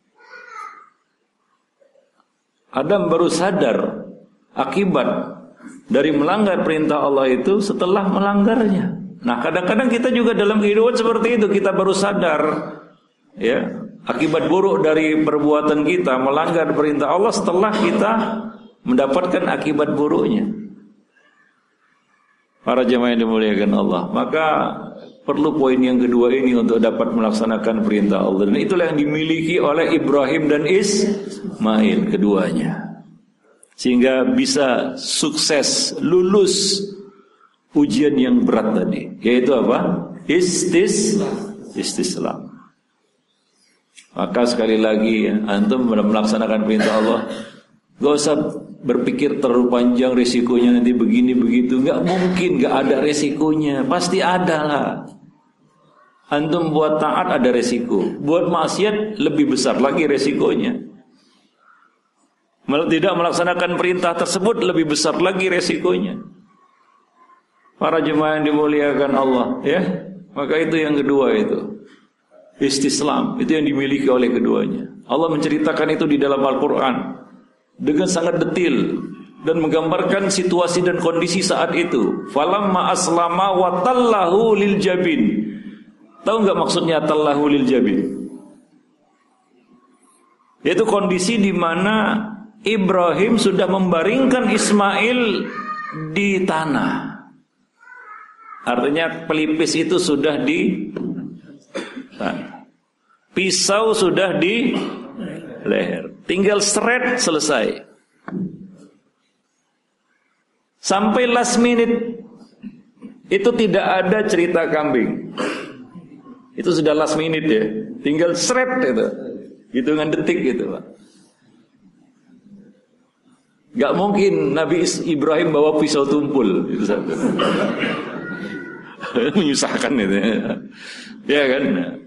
[SPEAKER 1] Adam baru sadar akibat dari melanggar perintah Allah itu setelah melanggarnya. Nah, kadang-kadang kita juga dalam kehidupan seperti itu, kita baru sadar ya, akibat buruk dari perbuatan kita melanggar perintah Allah setelah kita mendapatkan akibat buruknya. Para jemaah yang dimuliakan Allah, maka perlu poin yang kedua ini untuk dapat melaksanakan perintah Allah, dan itulah yang dimiliki oleh Ibrahim dan Ismail keduanya, sehingga bisa sukses lulus ujian yang berat tadi, yaitu apa? Istis istislam. Maka sekali lagi, antum melaksanakan perintah Allah, gak usah berpikir terlalu panjang resikonya nanti begini begitu. Gak mungkin gak ada resikonya, pasti ada lah. Antum buat taat ada resiko, buat maksiat lebih besar lagi resikonya. Tidak melaksanakan perintah tersebut lebih besar lagi resikonya. Para jemaah yang dimuliakan Allah, ya. Maka itu yang kedua itu. Istislam, itu yang dimiliki oleh keduanya. Allah menceritakan itu di dalam Al-Quran dengan sangat detil dan menggambarkan situasi dan kondisi saat itu. Falamma aslama wa tallahu lil jabin. Tahu enggak maksudnya tallahu lil jabin? Yaitu kondisi di mana Ibrahim sudah membaringkan Ismail di tanah. Artinya pelipis itu sudah di tanah. Pisau sudah di leher. Tinggal seret selesai. Sampai last minute itu tidak ada cerita kambing. Itu sudah last minute ya. Tinggal seret itu. Hitungan detik gitu Pak. Gak mungkin Nabi Ibrahim bawa pisau tumpul. Itu satu. Menyusahkan itu ya. Ya kan.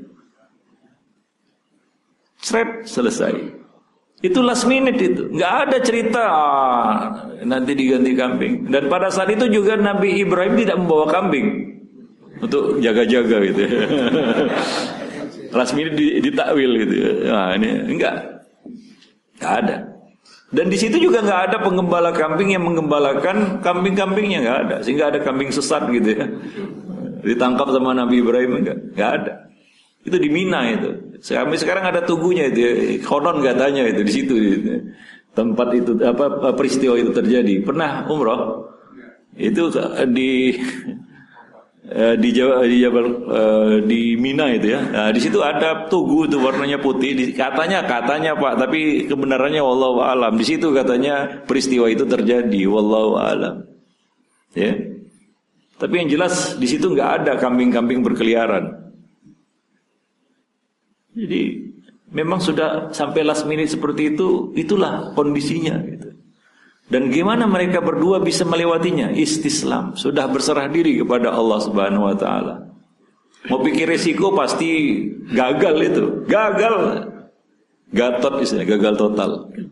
[SPEAKER 1] Seret selesai. Itu last minute itu. Gak ada cerita ah, nanti diganti kambing. Dan pada saat itu juga Nabi Ibrahim tidak membawa kambing untuk jaga-jaga gitu. Last minute ditakwil gitu. Nah, ini enggak. Enggak ada. Dan di situ juga enggak ada penggembala kambing yang menggembalakan kambing-kambingnya, enggak ada. Sehingga ada kambing sesat gitu ya. Ditangkap sama Nabi Ibrahim enggak? Enggak ada. Itu di Mina itu. Sampai sekarang ada tugunya itu. Konon katanya itu di situ gitu. Tempat itu apa peristiwa itu terjadi. Pernah umroh? Itu di di Jawa, di Jabal, di Mina itu ya. Nah, di situ ada tugu itu warnanya putih. Katanya katanya Pak, tapi kebenarannya wallahu alam. Di situ katanya peristiwa itu terjadi, wallahu alam. Ya. Tapi yang jelas di situ nggak ada kambing-kambing berkeliaran. Jadi memang sudah sampai last minute seperti itu, itulah kondisinya gitu. Dan gimana mereka berdua bisa melewatinya? Istislam, sudah berserah diri kepada Allah Subhanahu wa taala. Mau pikir resiko pasti gagal itu. Gagal. Gatot istilahnya, gagal total.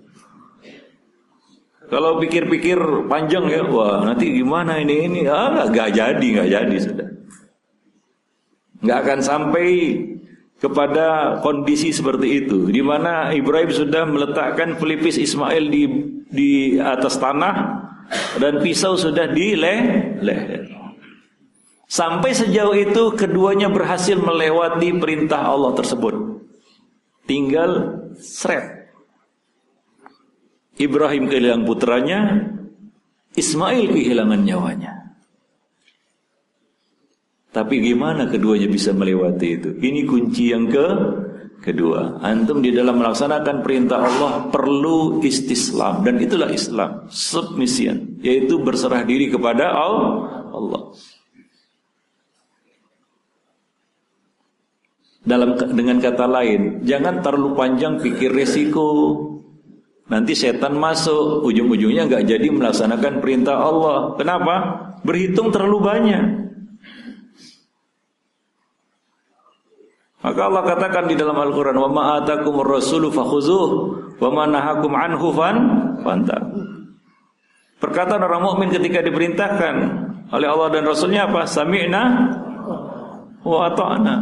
[SPEAKER 1] Kalau pikir-pikir panjang ya, wah nanti gimana ini ini, ah nggak jadi, nggak jadi sudah. Nggak akan sampai kepada kondisi seperti itu, di mana Ibrahim sudah meletakkan pelipis Ismail di di atas tanah dan pisau sudah di leher. Sampai sejauh itu keduanya berhasil melewati perintah Allah tersebut. Tinggal seret. Ibrahim kehilangan putranya, Ismail kehilangan nyawanya. Tapi gimana keduanya bisa melewati itu? Ini kunci yang ke kedua. Antum di dalam melaksanakan perintah Allah perlu istislam, dan itulah Islam, submission, yaitu berserah diri kepada Allah. Dalam dengan kata lain, jangan terlalu panjang pikir resiko. Nanti setan masuk, ujung-ujungnya nggak jadi melaksanakan perintah Allah. Kenapa? Berhitung terlalu banyak. Maka Allah katakan di dalam Al-Quran, wa ma atakumur rasulu fakhuzuh wa ma nahakum anhu fantahu. Perkataan orang mukmin ketika diperintahkan oleh Allah dan Rasulnya apa? Sami'na wa ata'na.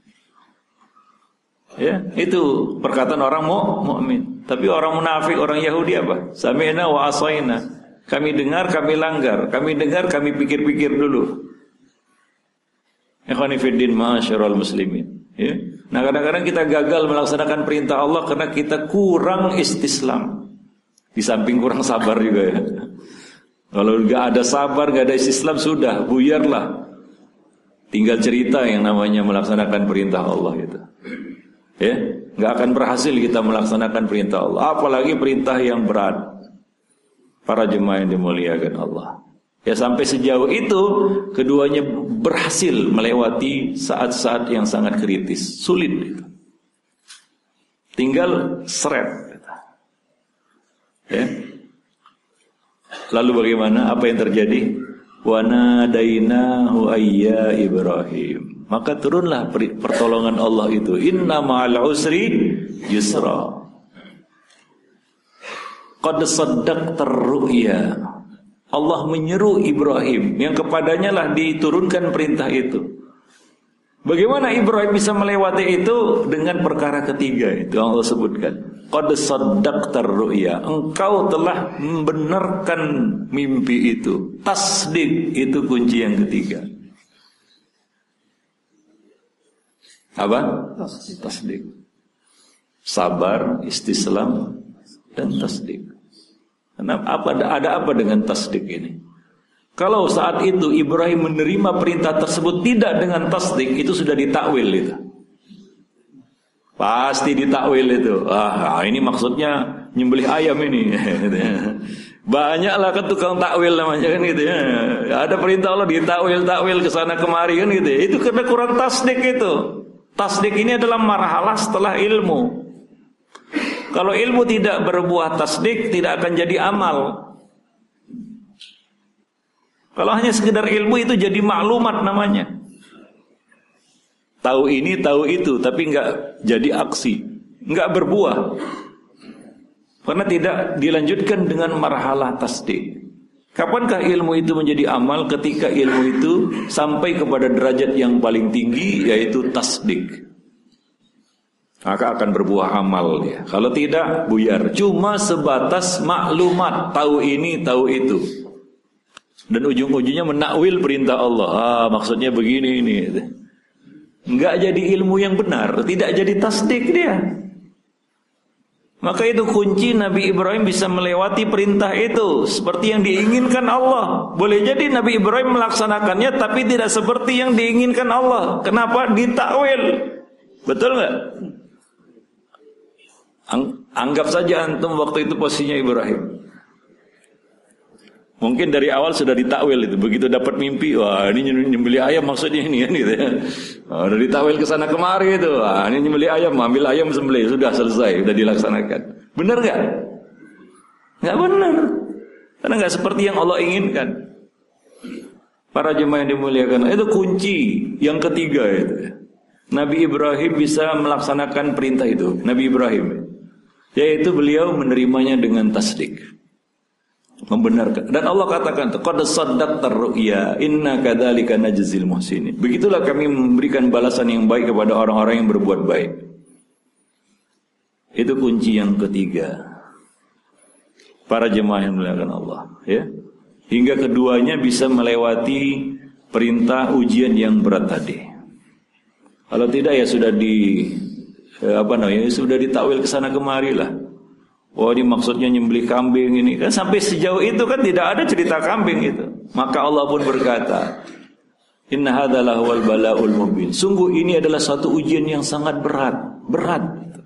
[SPEAKER 1] Ya, itu perkataan orang mukmin. Tapi orang munafik, orang Yahudi apa? Sami'na wa asaina. Kami dengar, kami langgar. Kami dengar, kami pikir-pikir dulu. Ikhwani fiddin ma'asyiral muslimin. Ya. Nah kadang-kadang kita gagal melaksanakan perintah Allah karena kita kurang istislam. Di samping kurang sabar juga ya. Kalau nggak ada sabar, nggak ada istislam, sudah buyarlah. Tinggal cerita yang namanya melaksanakan perintah Allah itu. Ya, nggak akan berhasil kita melaksanakan perintah Allah. Apalagi perintah yang berat. Para jemaah yang dimuliakan Allah. Ya sampai sejauh itu keduanya berhasil melewati saat-saat yang sangat kritis, sulit itu. Tinggal seret. Ya. Lalu bagaimana? Apa yang terjadi? Wa nadainahu ayya Ibrahim. Maka turunlah pertolongan Allah itu. Inna ma'al usri yusra. qad saddaqtar ru'ya. Allah menyeru Ibrahim yang kepadanya lah diturunkan perintah itu. Bagaimana Ibrahim bisa melewati itu? Dengan perkara ketiga itu Allah sebutkan. Qad saddaqtar ru'ya. Engkau telah membenarkan mimpi itu. Tasdik itu kunci yang ketiga. Apa? Tasdik. Sabar, istislam, dan tasdik. Apa ada apa dengan tasdik ini? Kalau saat itu Ibrahim menerima perintah tersebut tidak dengan tasdik, itu sudah ditakwil itu. Pasti ditakwil itu. Ah, ini maksudnya nyembelih ayam ini. Banyaklah kan tukang takwil namanya kan gitu ya. Ada perintah Allah ditakwil-takwil ke sana kemari kan gitu. Itu karena kurang tasdik itu. Tasdik ini adalah marhalah setelah ilmu. Kalau ilmu tidak berbuah tasdik, tidak akan jadi amal. Kalau hanya sekedar ilmu itu jadi maklumat namanya. Tahu ini, tahu itu, tapi enggak jadi aksi, enggak berbuah. Karena tidak dilanjutkan dengan marhalah tasdik. Kapankah ilmu itu menjadi amal? Ketika ilmu itu sampai kepada derajat yang paling tinggi, yaitu tasdik. Maka akan berbuah amal dia. Kalau tidak, buyar. Cuma sebatas maklumat, tahu ini, tahu itu. Dan ujung-ujungnya menakwil perintah Allah. Ah, maksudnya begini ini. Enggak jadi ilmu yang benar, tidak jadi tasdik dia. Maka itu kunci Nabi Ibrahim bisa melewati perintah itu seperti yang diinginkan Allah. Boleh jadi Nabi Ibrahim melaksanakannya tapi tidak seperti yang diinginkan Allah. Kenapa? Ditakwil. Betul enggak? Anggap saja antum waktu itu posisinya Ibrahim. Mungkin dari awal sudah ditakwil itu. Begitu dapat mimpi, wah ini nyembelih ayam maksudnya ini kan gitu ya. Oh, udah ditakwil ke sana kemari itu. Wah, ini nyembelih ayam, ambil ayam sembelih, sudah selesai, sudah dilaksanakan. Benar enggak? Enggak benar. Karena enggak seperti yang Allah inginkan. Para jemaah yang dimuliakan, itu kunci yang ketiga itu. Nabi Ibrahim bisa melaksanakan perintah itu. Nabi Ibrahim, yaitu beliau menerimanya dengan tasdik. Membenarkan. Dan Allah katakan, qad saddaqtar ru'ya inna kadzalika najzil muhsinin. Begitulah kami memberikan balasan yang baik kepada orang-orang yang berbuat baik. Itu kunci yang ketiga. Para jemaah yang dimuliakan Allah, ya. Hingga keduanya bisa melewati perintah ujian yang berat tadi. Kalau tidak ya sudah di eh, apa namanya? Sudah ditakwil ke sana kemari lah. Oh ini maksudnya nyembelih kambing ini. Kan sampai sejauh itu kan tidak ada cerita kambing itu. Maka Allah pun berkata, inna hadzalahu wal bala'ul mubin. Sungguh ini adalah satu ujian yang sangat berat. Berat.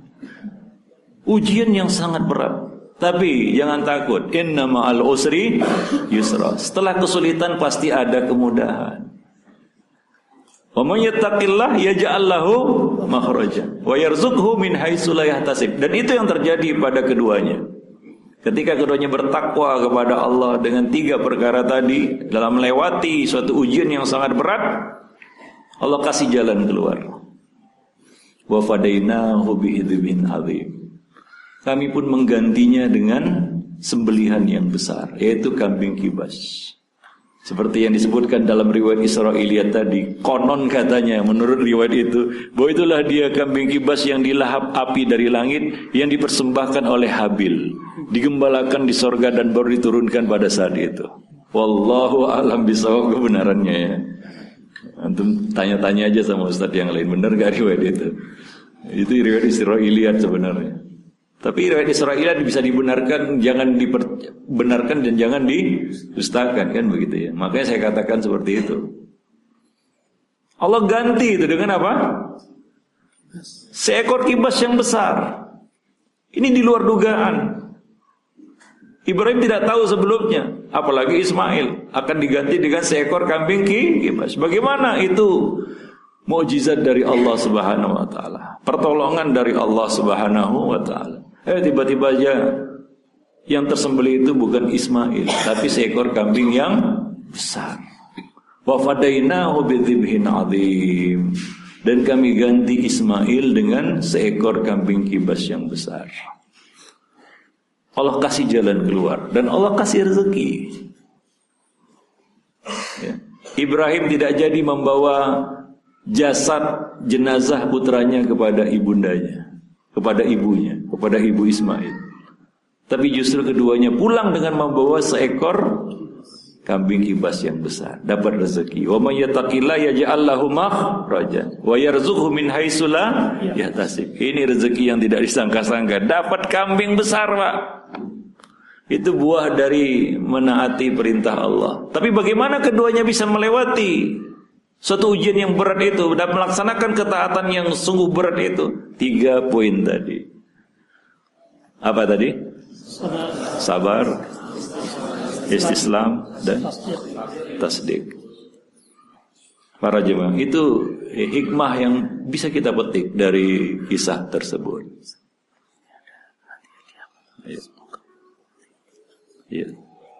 [SPEAKER 1] Ujian yang sangat berat. Tapi jangan takut. Inna ma'al usri yusra. Setelah kesulitan pasti ada kemudahan. Wa may yattaqillah yaj'al lahu makhraja wa yarzuqhu min haitsu la yahtasib. Dan itu yang terjadi pada keduanya. Ketika keduanya bertakwa kepada Allah dengan tiga perkara tadi dalam melewati suatu ujian yang sangat berat, Allah kasih jalan keluar. Wa fadainahu bi'idbin adzim. Kami pun menggantinya dengan sembelihan yang besar, yaitu kambing kibas. Seperti yang disebutkan dalam riwayat Israiliyat tadi, konon katanya menurut riwayat itu, bahwa itulah dia kambing kibas yang dilahap api dari langit yang dipersembahkan oleh Habil, digembalakan di sorga dan baru diturunkan pada saat itu. Wallahu a'lam bishawab kebenarannya ya. Antum tanya-tanya aja sama ustaz yang lain, benar gak riwayat itu? Itu riwayat Israiliyat sebenarnya. Tapi riwayat Israiliyat bisa dibenarkan, jangan dibenarkan dan jangan didustakan kan begitu ya. Makanya saya katakan seperti itu. Allah ganti itu dengan apa? Seekor kibas yang besar. Ini di luar dugaan. Ibrahim tidak tahu sebelumnya, apalagi Ismail akan diganti dengan seekor kambing kibas. Bagaimana itu? Mukjizat dari Allah Subhanahu wa taala. Pertolongan dari Allah Subhanahu wa taala. Eh tiba-tiba aja yang tersembelih itu bukan Ismail, tapi seekor kambing yang besar. Wa fadainahu bidzibhin adzim. Dan kami ganti Ismail dengan seekor kambing kibas yang besar. Allah kasih jalan keluar dan Allah kasih rezeki. Ya. Ibrahim tidak jadi membawa jasad jenazah putranya kepada ibundanya, kepada ibunya, kepada ibu Ismail. Tapi justru keduanya pulang dengan membawa seekor kambing kibas yang besar, dapat rezeki. Wa may yattaqillaha yaj'al lahu makhrajan wa yarzuqhu min haitsu la yahtasib. Ini rezeki yang tidak disangka-sangka, dapat kambing besar, Pak. Itu buah dari menaati perintah Allah. Tapi bagaimana keduanya bisa melewati suatu ujian yang berat itu dan melaksanakan ketaatan yang sungguh berat itu? Tiga poin tadi. Apa tadi?
[SPEAKER 2] Sabar,
[SPEAKER 1] Sabar, istislam, dan tasdik. Para jemaah, itu hikmah yang bisa kita petik dari kisah tersebut. Ya. Ya.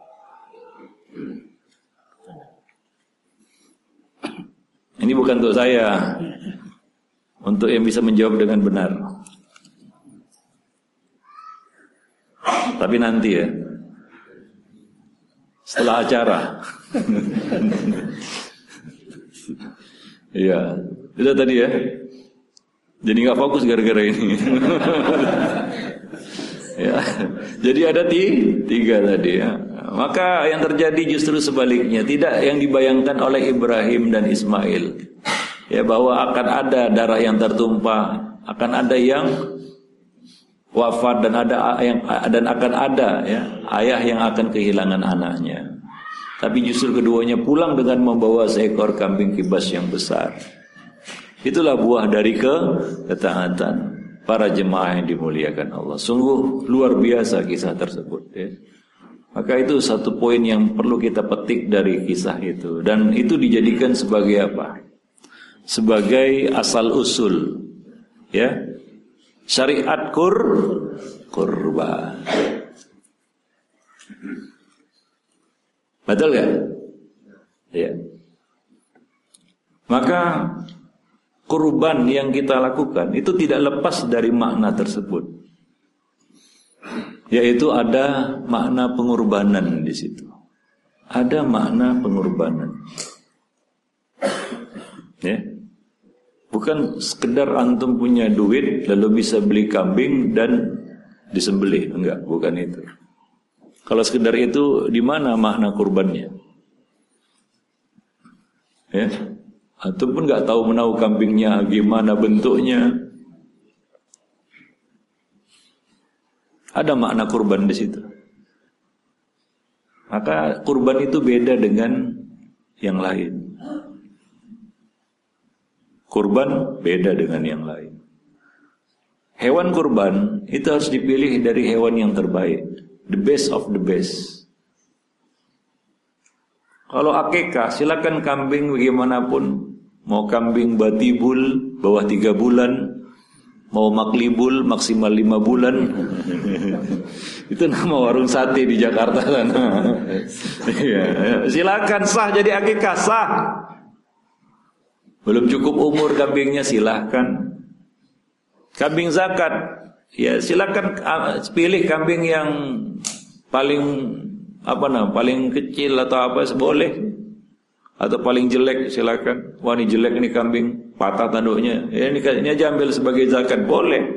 [SPEAKER 1] Ini bukan untuk saya, untuk yang bisa menjawab dengan benar. Tapi nanti ya, setelah acara. Iya, itu tadi ya. Jadi nggak fokus gara-gara ini. Ya, jadi ada tiga tadi ya. Maka yang terjadi justru sebaliknya, tidak yang dibayangkan oleh Ibrahim dan Ismail. Ya, bahwa akan ada darah yang tertumpah, akan ada yang wafat dan ada yang dan akan ada ya ayah yang akan kehilangan anaknya. Tapi justru keduanya pulang dengan membawa seekor kambing kibas yang besar. Itulah buah dari ketaatan para jemaah yang dimuliakan Allah. Sungguh luar biasa kisah tersebut ya. Maka itu satu poin yang perlu kita petik dari kisah itu, dan itu dijadikan sebagai apa? Sebagai asal usul ya. Syariat kur kurban. Betul gak? Ya. Maka kurban yang kita lakukan itu tidak lepas dari makna tersebut. Yaitu ada makna pengorbanan di situ. Ada makna pengorbanan. Ya. Bukan sekedar antum punya duit lalu bisa beli kambing dan disembelih, enggak, bukan itu. Kalau sekedar itu, di mana makna kurbannya? Ya, antum pun enggak tahu menahu kambingnya gimana bentuknya. Ada makna kurban di situ. Maka kurban itu beda dengan yang lain. Kurban beda dengan yang lain. Hewan kurban itu harus dipilih dari hewan yang terbaik, the best of the best. Kalau akikah, silakan kambing bagaimanapun, mau kambing batibul bawah tiga bulan, mau maklibul maksimal lima bulan. Itu nama warung sate di Jakarta sana. Silakan sah jadi akikah, sah. Belum cukup umur kambingnya, silahkan. Kambing zakat, ya silakan pilih kambing yang paling apa namanya, paling kecil atau apa boleh, atau paling jelek silakan. Wah ini jelek ini kambing, patah tanduknya, ya, ini, ini aja ambil sebagai zakat, boleh.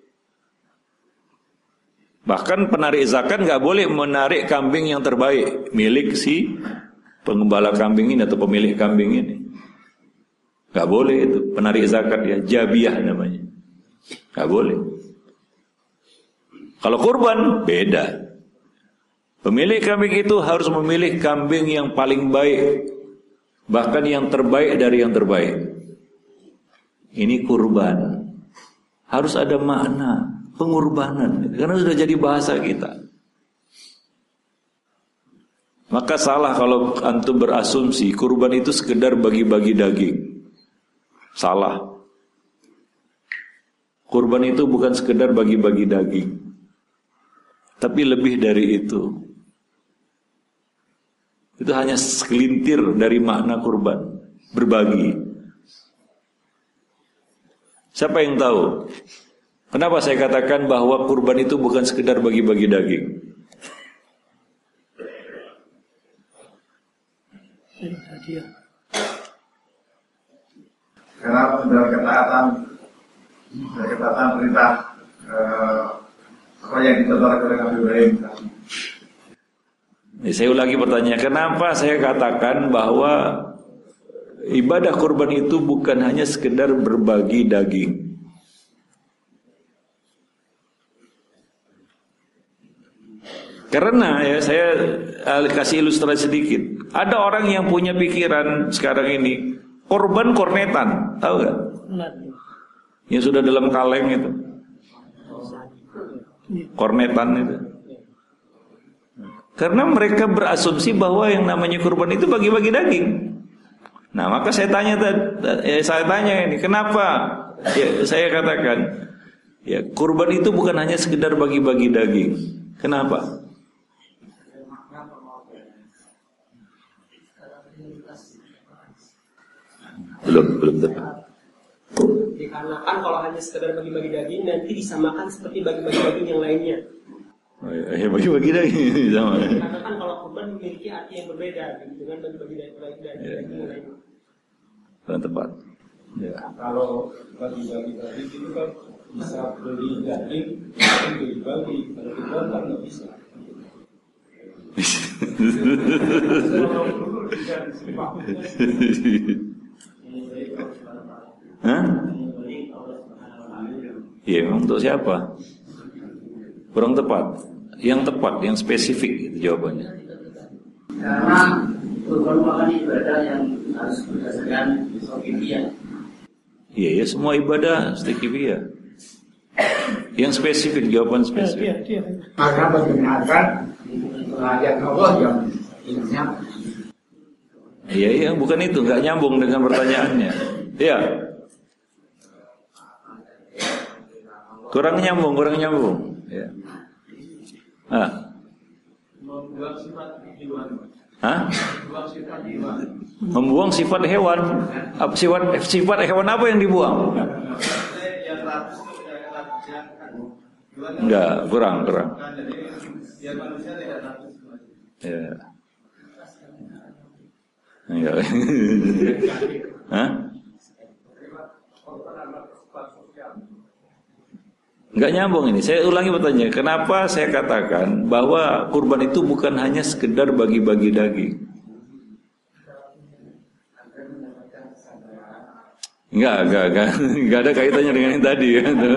[SPEAKER 1] Bahkan penarik zakat nggak boleh menarik kambing yang terbaik milik si pengembala kambing ini atau pemilik kambing ini. Gak boleh itu penarik zakat ya, jabiah namanya. Gak boleh. Kalau kurban beda. Pemilik kambing itu harus memilih kambing yang paling baik, bahkan yang terbaik dari yang terbaik. Ini kurban. Harus ada makna pengorbanan, karena sudah jadi bahasa kita. Maka salah kalau antum berasumsi kurban itu sekedar bagi-bagi daging. Salah. Kurban itu bukan sekedar bagi-bagi daging, tapi lebih dari itu. Itu hanya segelintir dari makna kurban, berbagi. Siapa yang tahu Kenapa saya katakan bahwa kurban itu bukan sekedar bagi-bagi daging?
[SPEAKER 4] Karena dalam ketaatan, dalam ketaatan perintah eh, apa yang dicontohkan oleh Nabi Ibrahim.
[SPEAKER 1] Saya ulangi pertanyaan, kenapa saya katakan bahwa ibadah kurban itu bukan hanya sekedar berbagi daging? Karena ya saya kasih ilustrasi sedikit. Ada orang yang punya pikiran sekarang ini korban kornetan, tahu gak? Yang sudah dalam kaleng itu, kornetan itu. Karena mereka berasumsi bahwa yang namanya kurban itu bagi-bagi daging. Nah, maka saya tanya, eh, saya tanya ini, kenapa? Ya, saya katakan, ya kurban itu bukan hanya sekedar bagi-bagi daging. Kenapa? Belum, belum tepat.
[SPEAKER 5] Dikarenakan kalau hanya sekedar bagi-bagi daging nanti disamakan seperti bagi-bagi daging yang lainnya.
[SPEAKER 1] Oh, ya, bagi-bagi daging sama.
[SPEAKER 5] Dikarenakan kalau kurban memiliki arti yang berbeda dengan bagi-bagi daging
[SPEAKER 1] ya.
[SPEAKER 5] yang lainnya.
[SPEAKER 1] Kurang tepat. Ya.
[SPEAKER 6] Kalau bagi-bagi daging itu kan bisa beli daging, tapi dibagi. Kalau kurban kan nggak bisa.
[SPEAKER 1] Hah? Iya, untuk siapa? Kurang tepat. Yang tepat, yang spesifik itu jawabannya.
[SPEAKER 3] Karena kurban merupakan ibadah yang harus berdasarkan sokifiyah.
[SPEAKER 1] Iya, ya semua ibadah stikifiyah. Yang spesifik, jawaban spesifik.
[SPEAKER 4] Maka mendengarkan ayat Allah yang intinya.
[SPEAKER 1] Iya, iya, bukan itu, nggak nyambung dengan pertanyaannya. Iya. Kurang nyambung, kurang nyambung. Ya. Ah.
[SPEAKER 6] Membuang sifat hewan.
[SPEAKER 1] Hah?
[SPEAKER 6] Membuang sifat hewan.
[SPEAKER 1] Membuang sifat hewan. Apa sifat sifat hewan apa yang dibuang? Enggak, kurang, kurang. Ya. Enggak. Hah? Enggak nyambung ini. Saya ulangi pertanyaan. Kenapa saya katakan bahwa kurban itu bukan hanya sekedar bagi-bagi daging? Enggak, enggak, enggak, enggak ada kaitannya dengan yang tadi.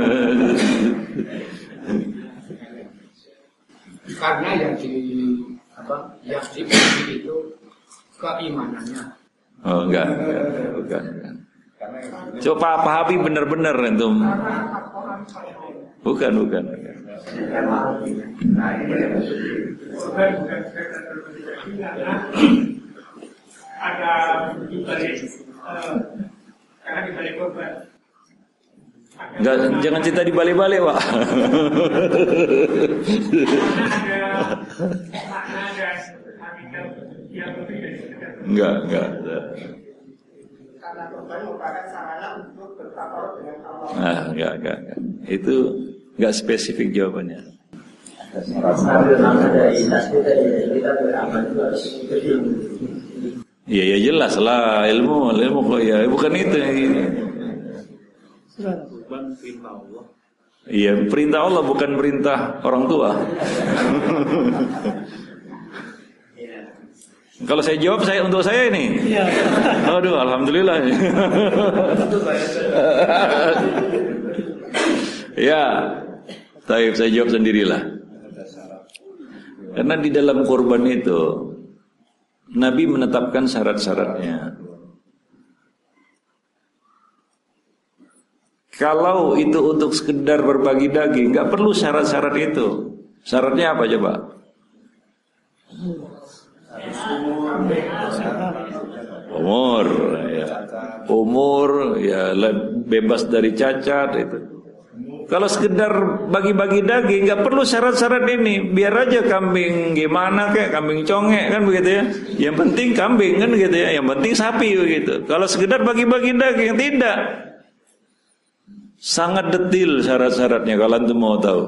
[SPEAKER 4] Karena yang di apa? Yang dibagi itu keimanannya.
[SPEAKER 1] Oh, enggak, enggak, bukan, bukan. Coba pahami benar-benar itu. Bukan, bukan.
[SPEAKER 2] Ada di balik, karena di balik korban.
[SPEAKER 1] Enggak, jangan cerita di balik-balik, Pak.
[SPEAKER 2] Makna ada hakikat yang lebih dari sekedar.
[SPEAKER 1] Enggak, enggak.
[SPEAKER 5] Karena korban merupakan sarana untuk bertakarub dengan Allah.
[SPEAKER 1] Nah, enggak, enggak, enggak. Itu enggak spesifik jawabannya. Iya, ya jelas lah ilmu, ilmu kok ya, bukan itu ini. Iya, perintah Allah bukan perintah orang tua. Kalau saya jawab saya untuk saya ini.
[SPEAKER 2] Iya.
[SPEAKER 1] Aduh, alhamdulillah. Ya, baik, saya jawab sendirilah. Karena di dalam kurban itu Nabi menetapkan syarat-syaratnya. Kalau itu untuk sekedar berbagi daging, nggak perlu syarat-syarat itu. Syaratnya apa coba? Umur, ya. Umur, ya bebas dari cacat itu. Kalau sekedar bagi-bagi daging, nggak perlu syarat-syarat ini. Biar aja kambing gimana kayak kambing congek kan begitu ya. Yang penting kambing kan gitu ya. Yang penting sapi begitu. Kalau sekedar bagi-bagi daging tidak. Sangat detil syarat-syaratnya kalau antum mau tahu.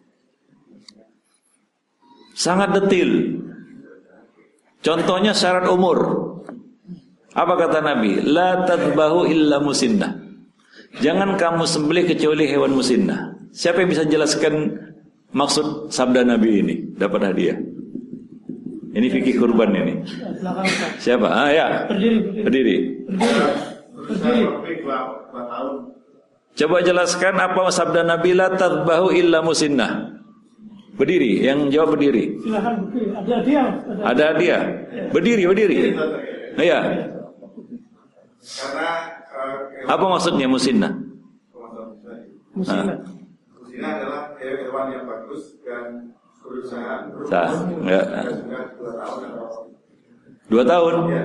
[SPEAKER 1] Sangat detil. Contohnya syarat umur. Apa kata Nabi? La tadbahu illa musinnah. Jangan kamu sembelih kecuali hewan musinnah. Siapa yang bisa jelaskan maksud sabda Nabi ini? Dapat hadiah. Ini fikih kurban ini. Siapa? Ah ya. Berdiri. Berdiri. Berdiri. Coba jelaskan apa sabda Nabi la tadbahu illa musinnah. Berdiri, yang jawab berdiri.
[SPEAKER 2] Silakan berdiri. Ada hadiah.
[SPEAKER 1] Ada hadiah. Berdiri, berdiri. Iya.
[SPEAKER 4] Karena uh,
[SPEAKER 1] apa maksudnya musinnah?
[SPEAKER 2] Musinnah.
[SPEAKER 4] Musinnah adalah hewan yang bagus dan berusaha
[SPEAKER 1] Sah, enggak.
[SPEAKER 4] dua tahun atau
[SPEAKER 1] Dua tahun.
[SPEAKER 4] ya,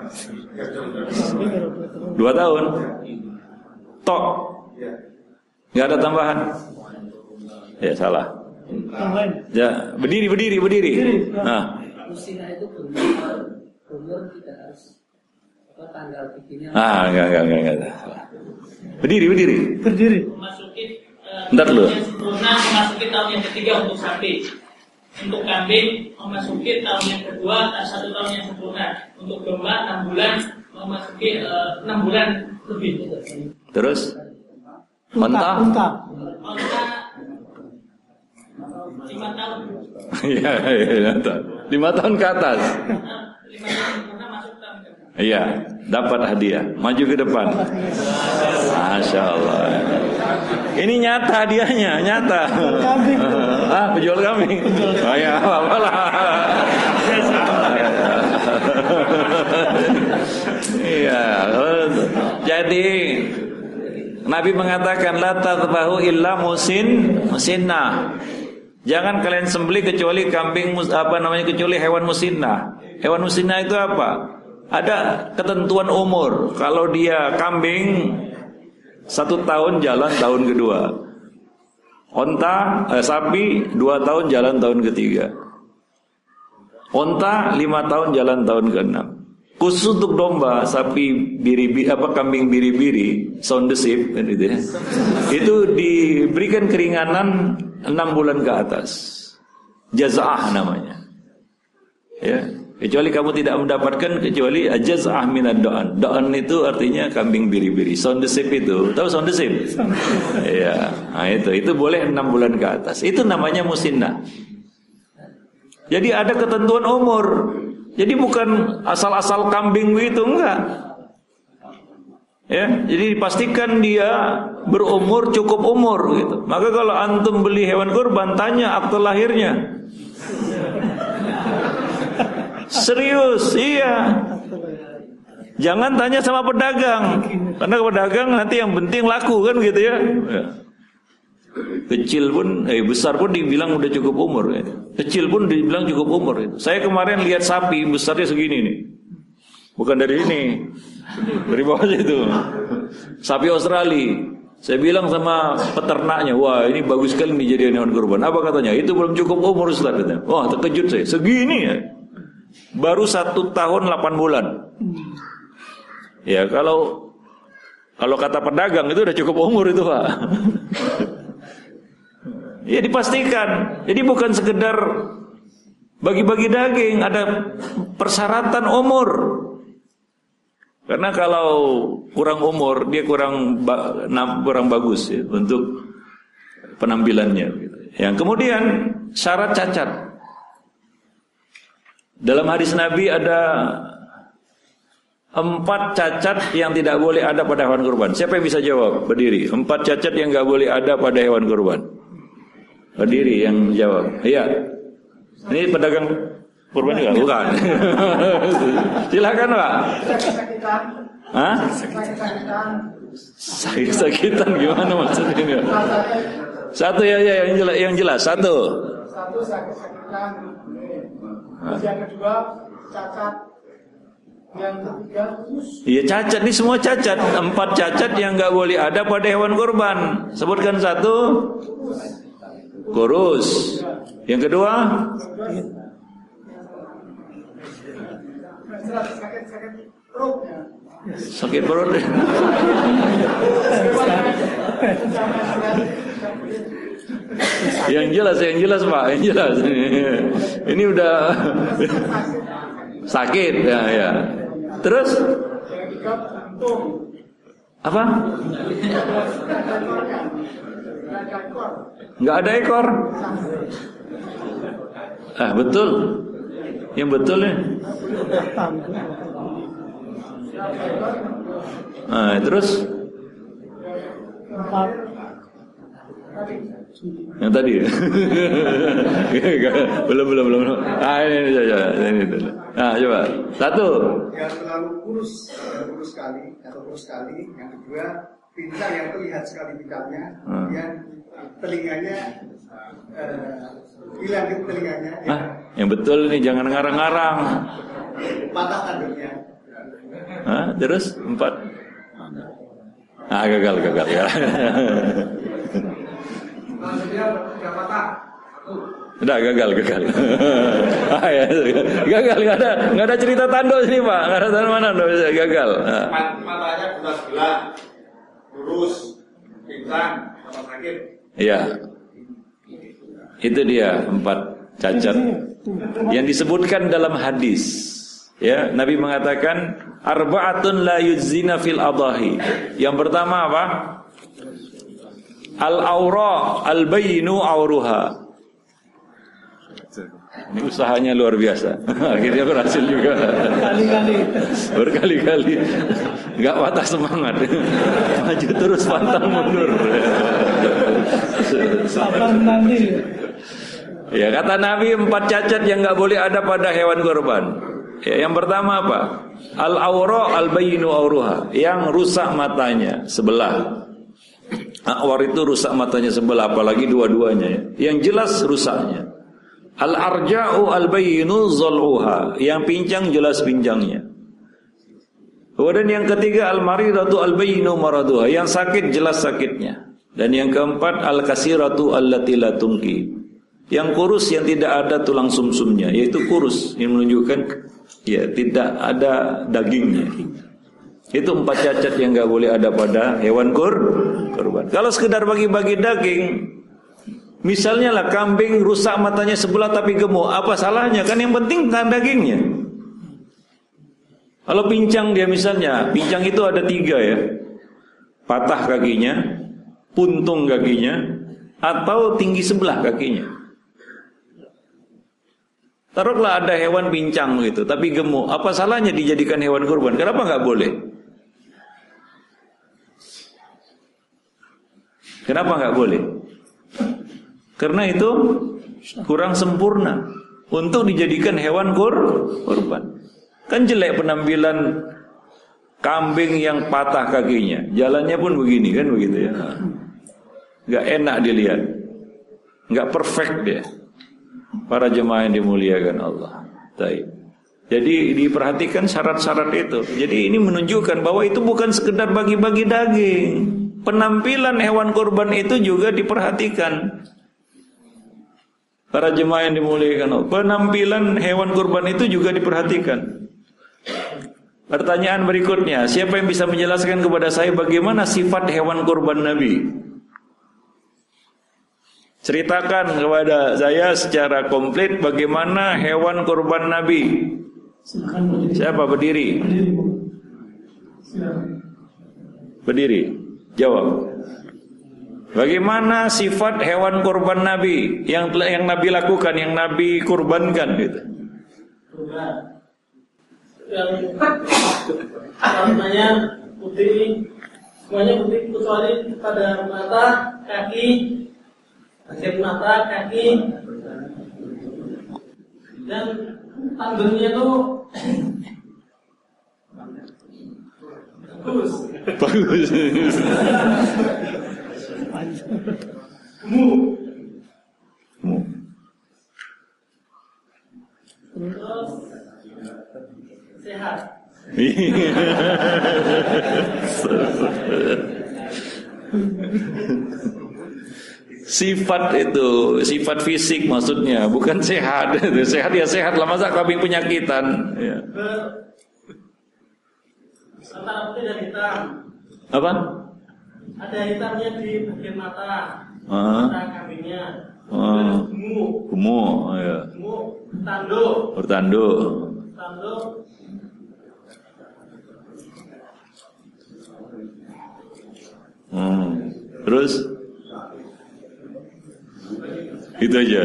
[SPEAKER 1] Dua tahun. Tok.
[SPEAKER 4] ya.
[SPEAKER 1] Enggak ada tambahan. Ya salah. Ya, berdiri, berdiri, berdiri. Nah.
[SPEAKER 7] Musinnah itu umur, umur tidak harus apa tanggal bikinnya.
[SPEAKER 1] Ah, enggak, enggak, enggak, enggak. Berdiri, berdiri.
[SPEAKER 2] Berdiri.
[SPEAKER 8] Memasuki uh,
[SPEAKER 1] Bentar dulu.
[SPEAKER 8] yang sempurna, memasuki tahun yang ketiga untuk sapi. Untuk kambing memasuki tahun yang kedua satu tahun yang sempurna. Untuk domba enam bulan memasuki uh, enam bulan lebih.
[SPEAKER 1] Terus? Unta?
[SPEAKER 2] Unta.
[SPEAKER 8] Unta lima tahun.
[SPEAKER 1] Iya, iya, lima tahun ke atas.
[SPEAKER 8] Lima tahun sempurna masuk tahun kedua.
[SPEAKER 1] Iya, dapat hadiah. Maju ke depan. Masya Allah. Ini nyata hadiahnya, nyata.
[SPEAKER 2] Kambing.
[SPEAKER 1] Ah, penjual kambing. Oh ya, apa lah. Iya. Jadi Nabi mengatakan la tadbahu illa musin musinnah. Jangan kalian sembelih kecuali kambing apa namanya kecuali hewan musinnah. Hewan musinnah itu apa? Ada ketentuan umur. Kalau dia kambing satu tahun jalan tahun kedua. Onta eh, sapi dua tahun jalan tahun ketiga. Onta lima tahun jalan tahun keenam. Khusus untuk domba, sapi biri-biri apa kambing biri-biri, sound the sheep kan itu ya. Itu diberikan keringanan enam bulan ke atas. Jaz'ah namanya. Ya, kecuali kamu tidak mendapatkan kecuali jaz'ah minad do'an. Do'an itu artinya kambing biri-biri. Sound the sheep itu, tahu sound the sheep? Iya, nah itu itu boleh enam bulan ke atas. Itu namanya musinnah. Jadi ada ketentuan umur. Jadi bukan asal-asal kambing itu enggak. Ya, jadi dipastikan dia berumur cukup umur gitu. Maka kalau antum beli hewan kurban tanya akte lahirnya. Serius, iya. Jangan tanya sama pedagang. Karena pedagang nanti yang penting laku kan gitu ya. Kecil pun, eh besar pun dibilang udah cukup umur. Ya. Kecil pun dibilang cukup umur. Ya. Saya kemarin lihat sapi besarnya segini nih, bukan dari ini, dari bawah situ. Sapi Australia. Saya bilang sama peternaknya, wah ini bagus sekali nih jadi hewan kurban. Apa katanya? Itu belum cukup umur Ustaz. Wah terkejut saya. Segini ya, baru satu tahun delapan bulan. Ya kalau kalau kata pedagang itu udah cukup umur itu Pak. Ya dipastikan. Jadi bukan sekedar bagi-bagi daging, ada persyaratan umur. Karena kalau kurang umur, dia kurang kurang bagus ya, untuk penampilannya. Gitu. Yang kemudian syarat cacat. Dalam hadis Nabi ada empat cacat yang tidak boleh ada pada hewan kurban. Siapa yang bisa jawab? Berdiri. Empat cacat yang nggak boleh ada pada hewan kurban. Berdiri yang jawab. Iya. Ini pedagang kurban juga? Bukan. Silakan Pak. Hah? Sakit-sakitan gimana maksudnya? Satu ya, ya yang jelas, yang jelas. Satu.
[SPEAKER 2] Satu sakit-sakitan. Yang kedua cacat. Yang ketiga kurus.
[SPEAKER 1] Iya cacat, ini semua cacat. Empat cacat yang nggak boleh ada pada hewan kurban. Sebutkan satu. Kurus. Yang kedua?
[SPEAKER 2] Sakit-sakit perut.
[SPEAKER 1] Sakit perut. Yang jelas, yang jelas Pak, yang jelas. Ini udah sakit ya, ya. Terus apa? Nggak ada ekor. Ah betul, yang betul ya. Nah, terus yang tadi belum belum belum. Ah ini saja, ini dulu. Nah coba satu.
[SPEAKER 9] Yang terlalu kurus, kurus sekali atau kurus sekali. Yang kedua, pincang yang terlihat sekali pincangnya.
[SPEAKER 1] Hmm.
[SPEAKER 9] Yang telinganya uh, hilang di telinganya.
[SPEAKER 1] Ah, yang betul nih, jangan ngarang-ngarang.
[SPEAKER 9] Patah tanduknya.
[SPEAKER 1] Ah, terus empat. Ah gagal gagal ya. Udah gagal gagal. Ah, ya. Gagal nggak ada nggak ada cerita tanduk sini Pak, nggak ada tanda mana bisa gagal. Nah.
[SPEAKER 4] Matanya buta sebelah, lurus, pincang, apa sakit?
[SPEAKER 1] Iya. Itu dia empat cacat yang disebutkan dalam hadis. Ya, Nabi mengatakan arba'atun la yujzina fil adahi. Yang pertama apa? Al-aura al-bayinu auruha. Ini usahanya luar biasa. Akhirnya berhasil juga.
[SPEAKER 7] Berkali-kali.
[SPEAKER 1] Berkali-kali. Enggak patah semangat. Maju terus pantang mundur.
[SPEAKER 7] Sabar nanti.
[SPEAKER 1] Ya kata Nabi empat cacat yang enggak boleh ada pada hewan kurban. Ya, yang pertama apa? Al-aura al-bayinu auruha. Yang rusak matanya sebelah. Awar itu rusak matanya sebelah, apalagi dua-duanya ya. Yang jelas rusaknya. Al-arja'u al-bayinu zal'uha. Yang pincang jelas pincangnya. Kemudian yang ketiga al-maridatu al-bayinu maraduha. Yang sakit jelas sakitnya. Dan yang keempat al-kasiratu allati la tunki. Yang kurus yang tidak ada tulang sumsumnya, yaitu kurus yang menunjukkan ya tidak ada dagingnya. Itu empat cacat yang enggak boleh ada pada hewan kur kurban. Kalau sekedar bagi-bagi daging, misalnya lah kambing rusak matanya sebelah tapi gemuk, apa salahnya? Kan yang penting kan dagingnya. Kalau pincang dia misalnya, pincang itu ada tiga ya, patah kakinya, puntung kakinya, atau tinggi sebelah kakinya. Taruhlah ada hewan pincang gitu, tapi gemuk, apa salahnya dijadikan hewan kurban? Kenapa nggak boleh? Kenapa nggak boleh? Karena itu kurang sempurna untuk dijadikan hewan kur kurban. Kan jelek penampilan kambing yang patah kakinya, jalannya pun begini kan begitu ya. Nggak enak dilihat, nggak perfect dia. Para jemaah yang dimuliakan Allah. Baik. Jadi diperhatikan syarat-syarat itu. Jadi ini menunjukkan bahwa itu bukan sekedar bagi-bagi daging. Penampilan hewan kurban itu juga diperhatikan. Para jemaah yang dimuliakan Allah. Penampilan hewan kurban itu juga diperhatikan. Pertanyaan berikutnya, siapa yang bisa menjelaskan kepada saya bagaimana sifat hewan kurban Nabi? Ceritakan kepada saya secara komplit bagaimana hewan kurban Nabi. Siapa berdiri? Berdiri. Jawab. Bagaimana sifat hewan kurban Nabi yang yang Nabi lakukan, yang Nabi kurbankan gitu.
[SPEAKER 8] Yang warnanya putih, semuanya putih kecuali pada mata, kaki, bagian mata, kaki, dan tanggungnya tuh bagus.
[SPEAKER 1] Bagus.
[SPEAKER 8] Mu. Mu. Terus sehat.
[SPEAKER 1] Sifat itu, sifat fisik maksudnya, bukan sehat. Sehat ya sehat lah, masa kambing penyakitan ya.
[SPEAKER 5] Antara putih dan hitam.
[SPEAKER 1] Apa?
[SPEAKER 5] Ada hitamnya di bagian mata.
[SPEAKER 1] Ah.
[SPEAKER 5] Mata kambingnya.
[SPEAKER 1] Ah.
[SPEAKER 5] Gemuk.
[SPEAKER 1] Gemuk, ya.
[SPEAKER 5] Gemuk. Tanduk.
[SPEAKER 1] Bertanduk.
[SPEAKER 5] Tanduk.
[SPEAKER 1] Hmm. Terus? Itu aja.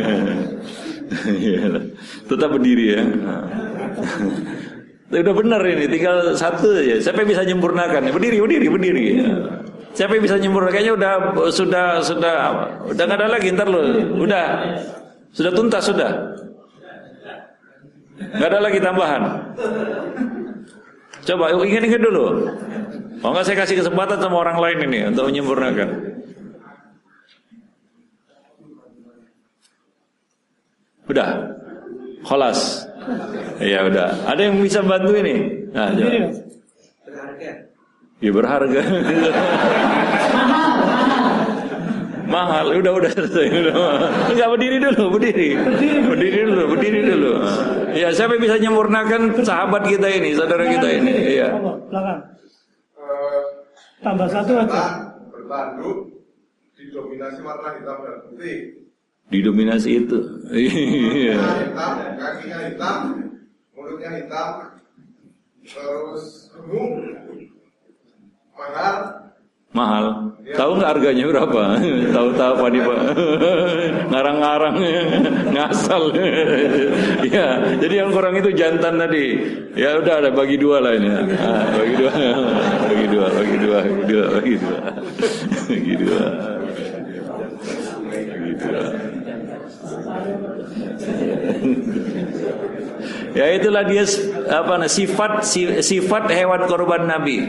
[SPEAKER 1] Tetap berdiri ya. Udah benar ini, tinggal satu aja. Siapa yang bisa menyempurnakan? Berdiri, berdiri, berdiri. Siapa yang bisa menyempurnakan? Kayaknya udah sudah sudah udah nggak ada lagi. Ntar lo, udah sudah tuntas sudah. Nggak ada lagi tambahan. Coba ingat-ingat dulu. Oh nggak, saya kasih kesempatan sama orang lain ini untuk menyempurnakan. Udah, kholas. Iya udah. Ada yang bisa bantu ini? Nah, coba.
[SPEAKER 5] Berharga.
[SPEAKER 1] Ya berharga. Mahal. Udah udah selesai. Enggak, berdiri dulu, berdiri. Berdiri dulu, berdiri dulu. Ya, siapa yang bisa menyempurnakan sahabat kita ini, saudara kita ini? Iya.
[SPEAKER 2] Belakang. Tambah satu aja.
[SPEAKER 10] Bertanduk didominasi warna hitam dan putih.
[SPEAKER 1] Didominasi itu. Iya.
[SPEAKER 10] Hitam, kakinya hitam, mulutnya hitam, terus gemuk, mahal.
[SPEAKER 1] Mahal. Tahu nggak harganya berapa? Tahu-tahu apa di ngarang-ngarang ngasal. Ya, jadi yang kurang itu jantan tadi. Ya udah, ada bagi dua lah ini. Ah, bagi dua, bagi dua, bagi dua, bagi dua, bagi dua, bagi dua. Ya itulah dia apa sifat sifat hewan korban Nabi.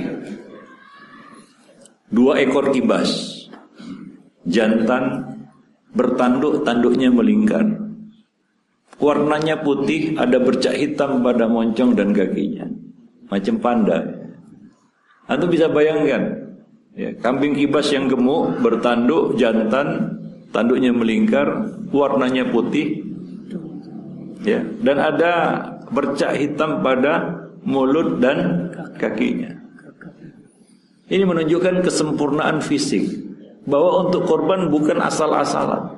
[SPEAKER 1] Dua ekor kibas, jantan bertanduk, tanduknya melingkar, warnanya putih, ada bercak hitam pada moncong dan kakinya, macam panda. Antum bisa bayangkan, ya, kambing kibas yang gemuk bertanduk, jantan tanduknya melingkar, warnanya putih, ya, dan ada bercak hitam pada mulut dan kakinya. Ini menunjukkan kesempurnaan fisik, bahwa untuk korban bukan asal-asalan.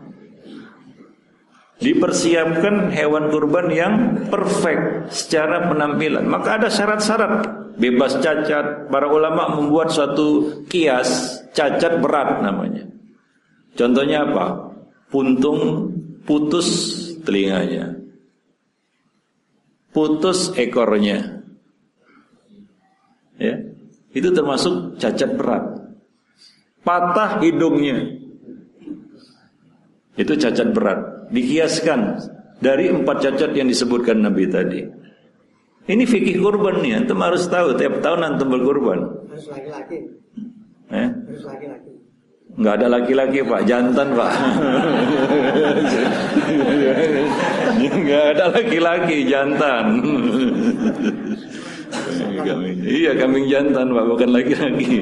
[SPEAKER 1] Dipersiapkan hewan kurban yang perfect secara penampilan. Maka ada syarat-syarat, bebas cacat. Para ulama membuat suatu kias cacat berat namanya. Contohnya apa? Puntung putus telinganya, putus ekornya, ya, itu termasuk cacat berat. Patah hidungnya, itu cacat berat. Dikiaskan dari empat cacat yang disebutkan Nabi tadi. Ini fikih kurban nih, antum harus tahu. Tiap tahun antum berkurban.
[SPEAKER 5] Harus laki-laki.
[SPEAKER 1] Eh?
[SPEAKER 5] Harus laki-laki.
[SPEAKER 1] Enggak ada laki-laki Pak, jantan Pak. Enggak ada laki-laki, jantan. Iya, kambing jantan Pak, bukan laki-laki.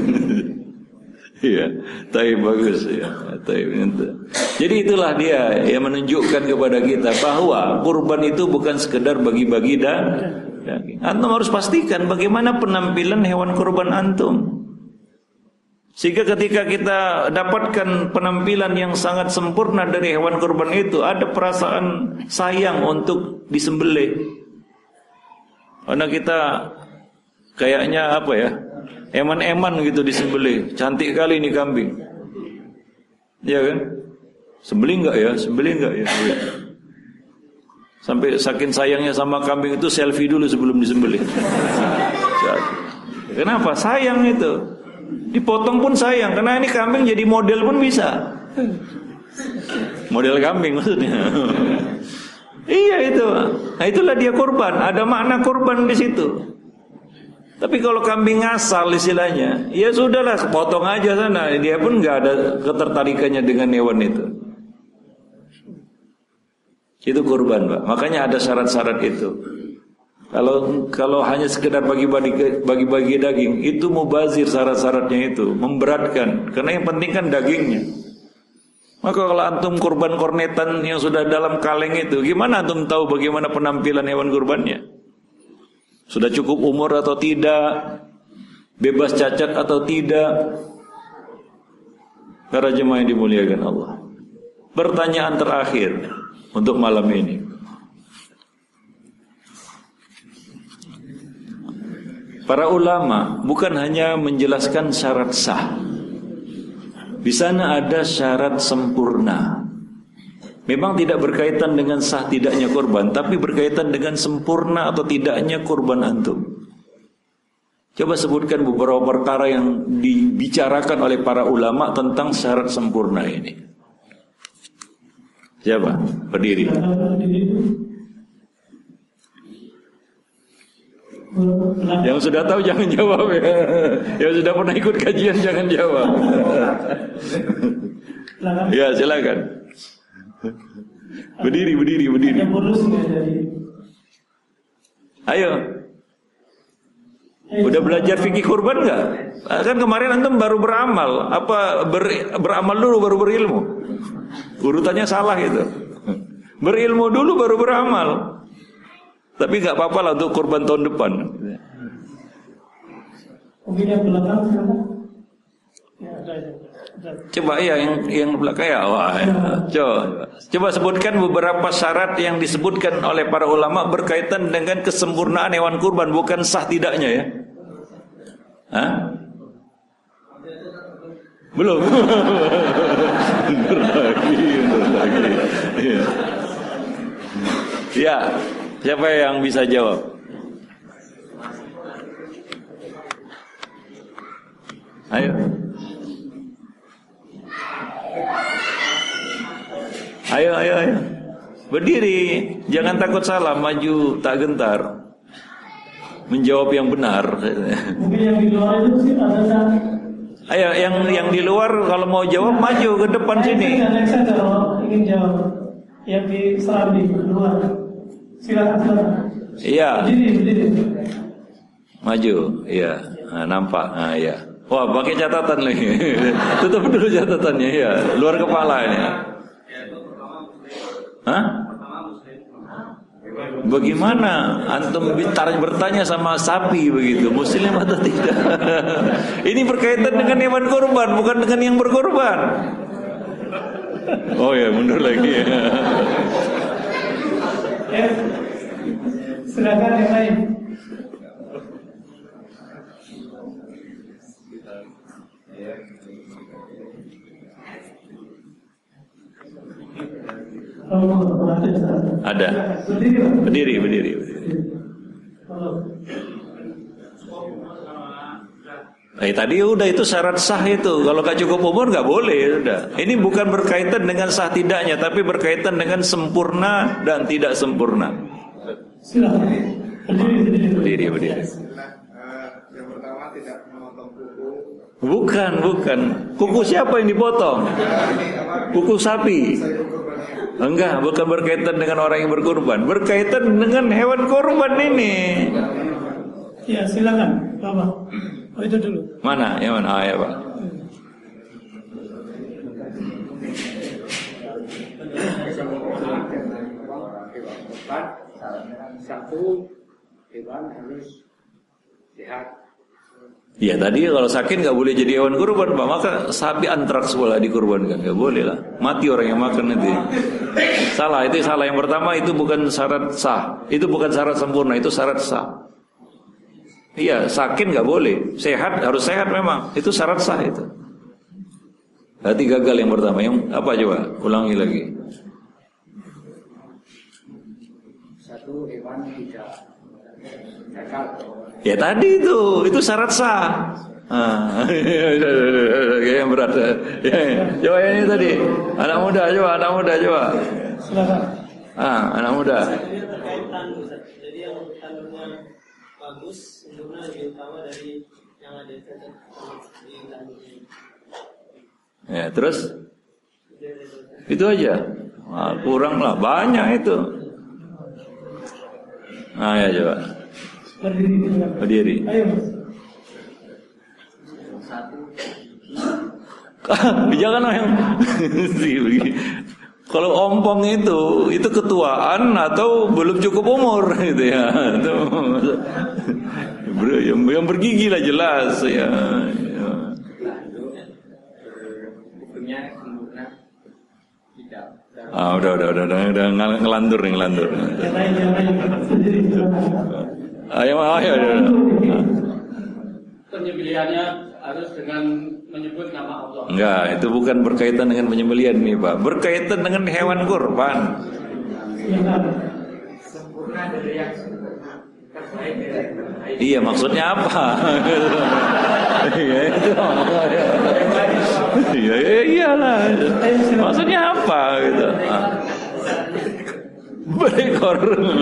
[SPEAKER 1] Iya, tapi bagus ya. Jadi itulah dia yang menunjukkan kepada kita bahwa kurban itu bukan sekedar bagi-bagi daging. Antum harus pastikan bagaimana penampilan hewan kurban antum, sehingga ketika kita dapatkan penampilan yang sangat sempurna dari hewan kurban itu, ada perasaan sayang untuk disembelih. Karena kita kayaknya apa ya, eman-eman gitu disembelih. Cantik kali ini kambing, ya kan? Sembelih enggak ya? Sembelih enggak ya? Sampai saking sayangnya sama kambing itu selfie dulu sebelum disembelih. Kenapa? Sayang itu. Dipotong pun sayang, karena ini kambing jadi model pun bisa. Model kambing maksudnya. Iya itu. Nah itulah dia kurban. Ada makna kurban di situ. Tapi kalau kambing ngasal istilahnya, ya sudahlah, potong aja sana. Dia pun nggak ada ketertarikannya dengan hewan itu. Itu kurban, Pak. Makanya ada syarat-syarat itu. Kalau kalau hanya sekedar bagi-bagi bagi-bagi daging, itu mubazir syarat-syaratnya itu, memberatkan. Karena yang penting kan dagingnya. Maka kalau antum kurban kornetan yang sudah dalam kaleng itu, gimana antum tahu bagaimana penampilan hewan kurbannya? Sudah cukup umur atau tidak? Bebas cacat atau tidak? Para jemaah yang dimuliakan Allah. Pertanyaan terakhir untuk malam ini. Para ulama bukan hanya menjelaskan syarat sah. Di sana ada syarat sempurna. Memang tidak berkaitan dengan sah tidaknya kurban, tapi berkaitan dengan sempurna atau tidaknya kurban antum. Coba sebutkan beberapa perkara yang dibicarakan oleh para ulama tentang syarat sempurna ini. Siapa? Berdiri. Yang sudah tahu jangan jawab ya. Yang sudah pernah ikut kajian jangan jawab. Ya silakan. Berdiri, berdiri, berdiri. Ayo. Udah belajar fikih kurban nggak? Kan kemarin antum baru beramal. Apa ber, beramal dulu baru berilmu? Urutannya salah itu. Berilmu dulu baru beramal. Tapi nggak apa-apa lah untuk kurban tahun depan.
[SPEAKER 2] Mungkin yang belakang silakan.
[SPEAKER 1] Coba ya yang yang belakang ya. Wah, ya. Coba, coba sebutkan beberapa syarat yang disebutkan oleh para ulama berkaitan dengan kesempurnaan hewan kurban, bukan sah tidaknya ya. Hah? Belum. Bentar lagi, bentar lagi. Ya. Ya. Siapa yang bisa jawab? Ayo. Ayo, ayo, ayo. Berdiri, jangan takut salah, maju tak gentar. Menjawab yang benar.
[SPEAKER 2] Mungkin yang di luar itu sih ada.
[SPEAKER 1] Ayo, yang yang di luar kalau mau jawab maju ke depan sini.
[SPEAKER 2] Saya kalau ingin jawab yang di Serambi luar. Silakan, silakan.
[SPEAKER 1] Iya.
[SPEAKER 2] Berdiri, berdiri.
[SPEAKER 1] Maju, iya. Nah, nampak, nah, iya. Wah, pakai catatan lagi. Tutup dulu catatannya, iya. Luar kepala ini. Hah? Bagaimana antum bertanya sama sapi begitu, muslim atau tidak? Ini berkaitan dengan hewan kurban, bukan dengan yang berkorban. Oh ya, mundur lagi ya.
[SPEAKER 2] Ya, silakan yang lain.
[SPEAKER 1] Ada. Berdiri, berdiri, berdiri. Eh tadi udah itu syarat sah itu. Kalau gak cukup umur gak boleh. Udah. Ini bukan berkaitan dengan sah tidaknya, tapi berkaitan dengan sempurna dan tidak sempurna.
[SPEAKER 2] Silakan. Berdiri,
[SPEAKER 1] berdiri, berdiri.
[SPEAKER 10] Yang pertama tidak memotong kuku.
[SPEAKER 1] Bukan, bukan. Kuku siapa yang dipotong? Kuku sapi. Enggak, bukan berkaitan dengan orang yang berkurban. Berkaitan dengan hewan kurban ini.
[SPEAKER 2] Ya, silakan, Bapak. Oh, itu dulu.
[SPEAKER 1] Mana? Yang mana? Ah, ya, Pak.
[SPEAKER 11] Satu, hewan harus sehat.
[SPEAKER 1] Ya tadi kalau sakit nggak boleh jadi hewan kurban, Pak. Maka sapi antraks boleh dikurbankan, nggak boleh lah. Mati orang yang makan nanti. Salah, itu salah. Yang pertama itu bukan syarat sah, itu bukan syarat sempurna, itu syarat sah. Iya, sakit nggak boleh, sehat harus sehat memang, itu syarat sah itu. Berarti gagal yang pertama. Yang apa coba? Ulangi lagi.
[SPEAKER 11] Satu, hewan tidak cakap.
[SPEAKER 1] Ya tadi itu, itu syarat sah. Ah, yang berat. Ya, coba ini tadi, anak muda coba, anak muda coba.
[SPEAKER 2] Silakan.
[SPEAKER 1] Ah, anak muda.
[SPEAKER 5] Jadi yang kandungnya bagus, sempurna lebih utama dari yang ada cacat di kandungnya.
[SPEAKER 1] Ya terus, itu aja. Nah, kurang lah, banyak itu. Nah ya coba.
[SPEAKER 2] Berdiri,
[SPEAKER 1] Berdiri.
[SPEAKER 2] Ayo, Mas.
[SPEAKER 11] Satu.
[SPEAKER 1] Jangan yang Kalau ompong itu, itu ketuaan atau belum cukup umur gitu ya. Itu, yang, yang bergigi lah jelas ya. ya. Ah udah udah udah udah, udah ngelantur nih ngelantur. Ayo ayo ayo.
[SPEAKER 11] Penyembelihannya harus dengan menyebut nama Allah.
[SPEAKER 1] Enggak, itu bukan berkaitan dengan penyembelihan nih Pak. Berkaitan dengan hewan kurban.
[SPEAKER 11] Sempurna dari yang terbaik dari terbaik.
[SPEAKER 1] Iya, maksudnya apa? Iya itu. Iya iyalah. Maksudnya apa gitu? Berekor.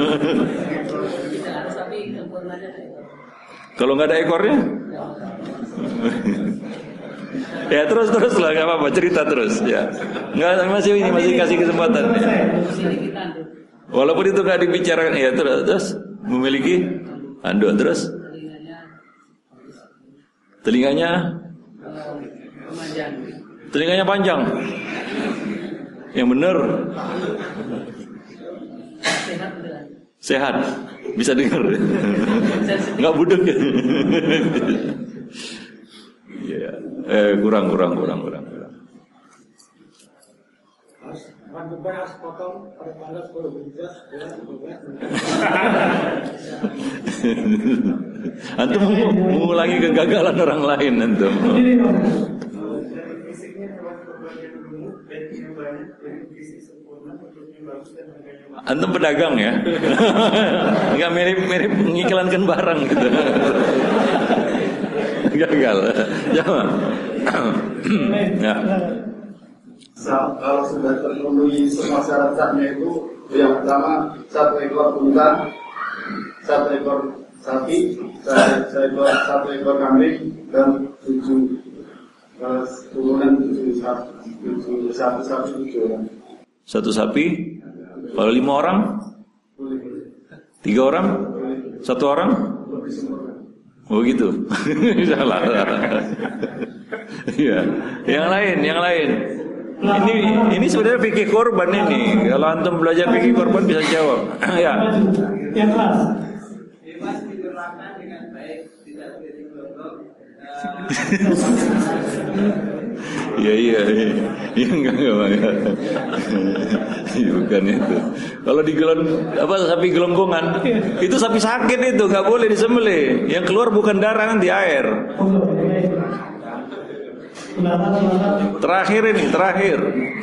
[SPEAKER 1] Kalau nggak ada ekornya? Ya terus terus lah nggak apa-apa, cerita terus ya. Nggak, masih ini masih kasih kesempatan. Ya. Walaupun itu nggak dibicarakan ya terus terus memiliki anduk terus telinganya telinganya panjang. Yang benar sehat bisa dengar nggak budek. Ya, eh kurang kurang kurang kurang kurang. Antum mengulangi kegagalan orang lain antum. Antum pedagang ya? Enggak mirip-mirip mengiklankan barang gitu. Gagal. Jangan. Ya.
[SPEAKER 12] Kalau sudah terpenuhi semua syarat-syaratnya itu, yang pertama satu ekor unta, satu ekor sapi, satu ekor satu ekor kambing dan tujuh turunan tujuh tujuh satu satu tujuh orang. Satu sapi, kalau lima orang, tiga orang, satu orang. Oh gitu. Salah. Iya. Yang lain, yang lain. Ini ini sebenarnya fikih korban ini. Kalau antum belajar fikih korban bisa jawab. Ya.
[SPEAKER 2] Yang kelas.
[SPEAKER 5] Bebas diperlakukan dengan baik, tidak menjadi kelompok.
[SPEAKER 1] Iya iya iya. Iya enggak enggak. Iya bukan itu. Kalau di gelon apa sapi gelonggongan, itu sapi sakit itu enggak boleh disembelih. Yang keluar bukan darah nanti air. Terakhir ini, terakhir.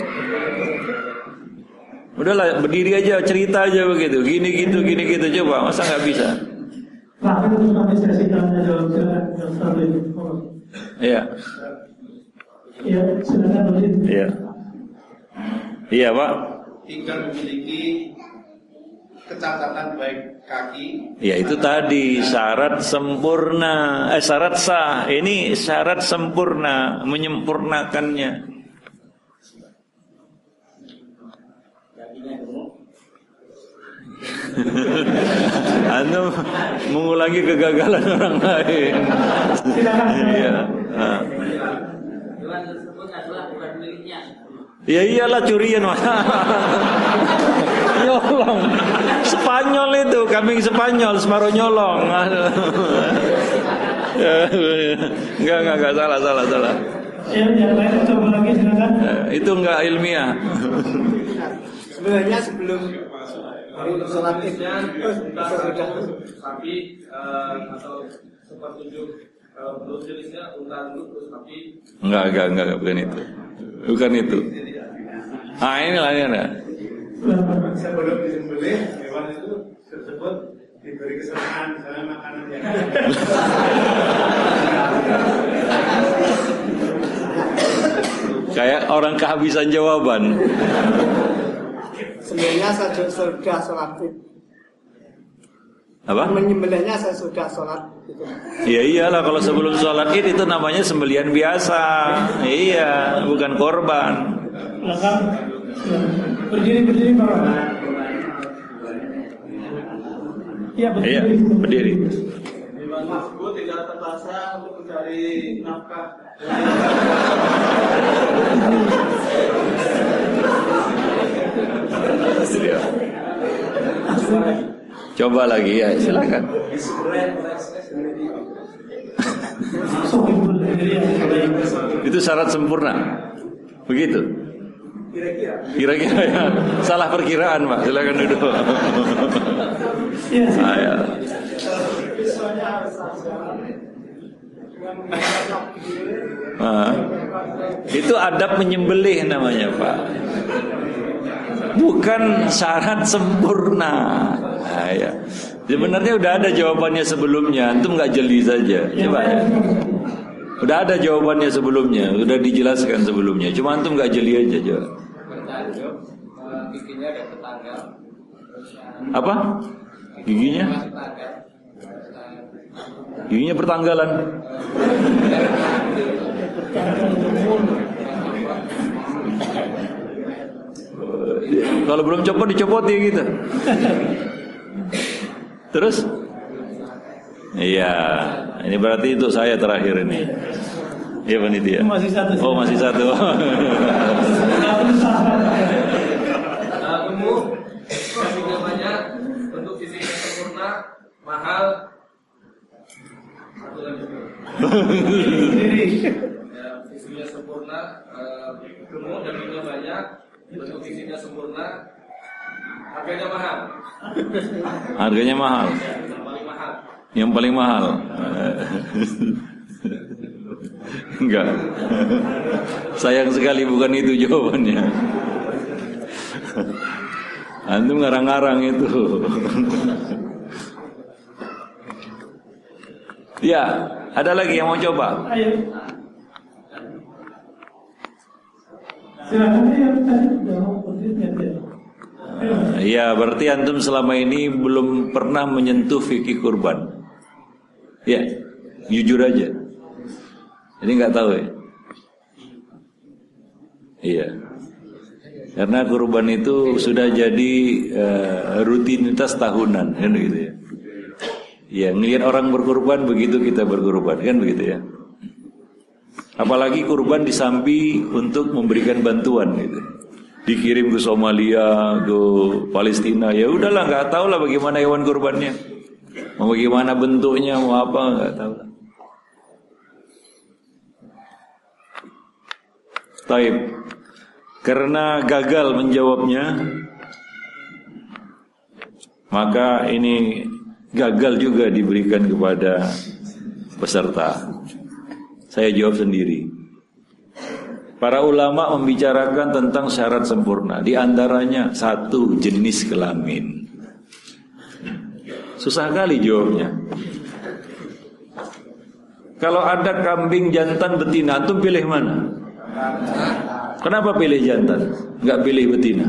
[SPEAKER 1] Udahlah berdiri aja, cerita aja begitu. Gini gitu, gini gitu coba. Masa enggak bisa?
[SPEAKER 2] Terakhir untuk kami sesi tanya jawab silakan.
[SPEAKER 1] Iya.
[SPEAKER 2] Iya, silakan Udin.
[SPEAKER 1] Iya. Iya, Pak.
[SPEAKER 12] Tinggal memiliki kecacatan baik kaki.
[SPEAKER 1] Ya itu tadi syarat sempurna, eh syarat sah. Ini syarat sempurna, menyempurnakannya. Anda mengulangi kegagalan orang lain. Iya. Nah.
[SPEAKER 8] Hewan tersebut adalah bukan miliknya.
[SPEAKER 1] Ya iyalah curian. Nyolong. Spanyol itu, kambing Spanyol, Semarang nyolong. Enggak, enggak, enggak salah, salah, salah.
[SPEAKER 2] Ya, yang lain coba lagi silakan.
[SPEAKER 1] Itu enggak ilmiah.
[SPEAKER 9] Sebenarnya sebelum sholat id
[SPEAKER 5] Sapi atau sepertujuh belum jenisnya unta dulu terus sapi.
[SPEAKER 1] Enggak, enggak, enggak, bukan itu. Bukan itu. Ah inilah ini ada.
[SPEAKER 12] Sebelum disembelih hewan itu tersebut diberi kesenangan misalnya makanan yang
[SPEAKER 1] kayak orang kehabisan jawaban.
[SPEAKER 9] Sebenarnya saya sudah sholat id.
[SPEAKER 1] Apa?
[SPEAKER 9] Menyembelihnya saya sudah sholat gitu.
[SPEAKER 1] Ya iyalah kalau sebelum sholat id itu namanya sembelihan biasa. Iya, bukan korban.
[SPEAKER 2] Lengkap. Berdiri berdiri Pak. Iya berdiri.
[SPEAKER 1] Iya, berdiri.
[SPEAKER 5] Hewan tersebut tidak terpaksa untuk mencari nafkah.
[SPEAKER 1] Coba lagi ya, silakan. Itu syarat sempurna. Begitu.
[SPEAKER 2] Kira-kira.
[SPEAKER 1] Kira-kira ya. Salah perkiraan, Pak. Silakan duduk. Iya. Nah, itu adab menyembelih namanya, Pak. Bukan syarat sempurna. Nah, ya. Sebenarnya udah ada jawabannya sebelumnya. Antum nggak jeli saja. Coba ya. Udah ada jawabannya sebelumnya. Udah dijelaskan sebelumnya. Cuma antum nggak jeli aja coba.
[SPEAKER 11] Giginya ada petanggal.
[SPEAKER 1] Apa? Giginya? Giginya pertanggalan. Kalau belum copot dicopot ya gitu. Terus? Iya, ini berarti untuk saya terakhir ini. Iya panitia.
[SPEAKER 2] Masih satu.
[SPEAKER 1] Oh masih satu.
[SPEAKER 11] Ilmu kambingnya banyak, bentuk fisiknya sempurna, mahal. Satu lagi. Ya, fisiknya sempurna, gemuk, dagingnya banyak, bentuk fisiknya sempurna, harganya mahal.
[SPEAKER 1] Harganya mahal.
[SPEAKER 11] Yang paling mahal.
[SPEAKER 1] Yang paling mahal. Enggak. Sayang sekali bukan itu jawabannya. Antum ngarang-ngarang itu. Ya, ada lagi yang mau coba?
[SPEAKER 2] Ayo. Silakan ya,
[SPEAKER 1] ya, berarti antum selama ini belum pernah menyentuh fikih kurban. Ya, jujur aja. Ini nggak tahu ya. Iya. Karena kurban itu sudah jadi uh, rutinitas tahunan, kan begitu ya. Iya, ngelihat orang berkurban begitu kita berkurban, kan begitu ya. Apalagi kurban disambi untuk memberikan bantuan gitu. Dikirim ke Somalia, ke Palestina, ya udahlah nggak tahu lah bagaimana hewan kurbannya, mau bagaimana bentuknya, mau apa nggak tahu lah. Taib, karena gagal menjawabnya, maka ini gagal juga diberikan kepada peserta. Saya jawab sendiri. Para ulama membicarakan tentang syarat sempurna. Di antaranya satu, jenis kelamin. Susah kali jawabnya. Kalau ada kambing jantan betina, antum pilih mana? Kenapa pilih jantan? Enggak pilih betina?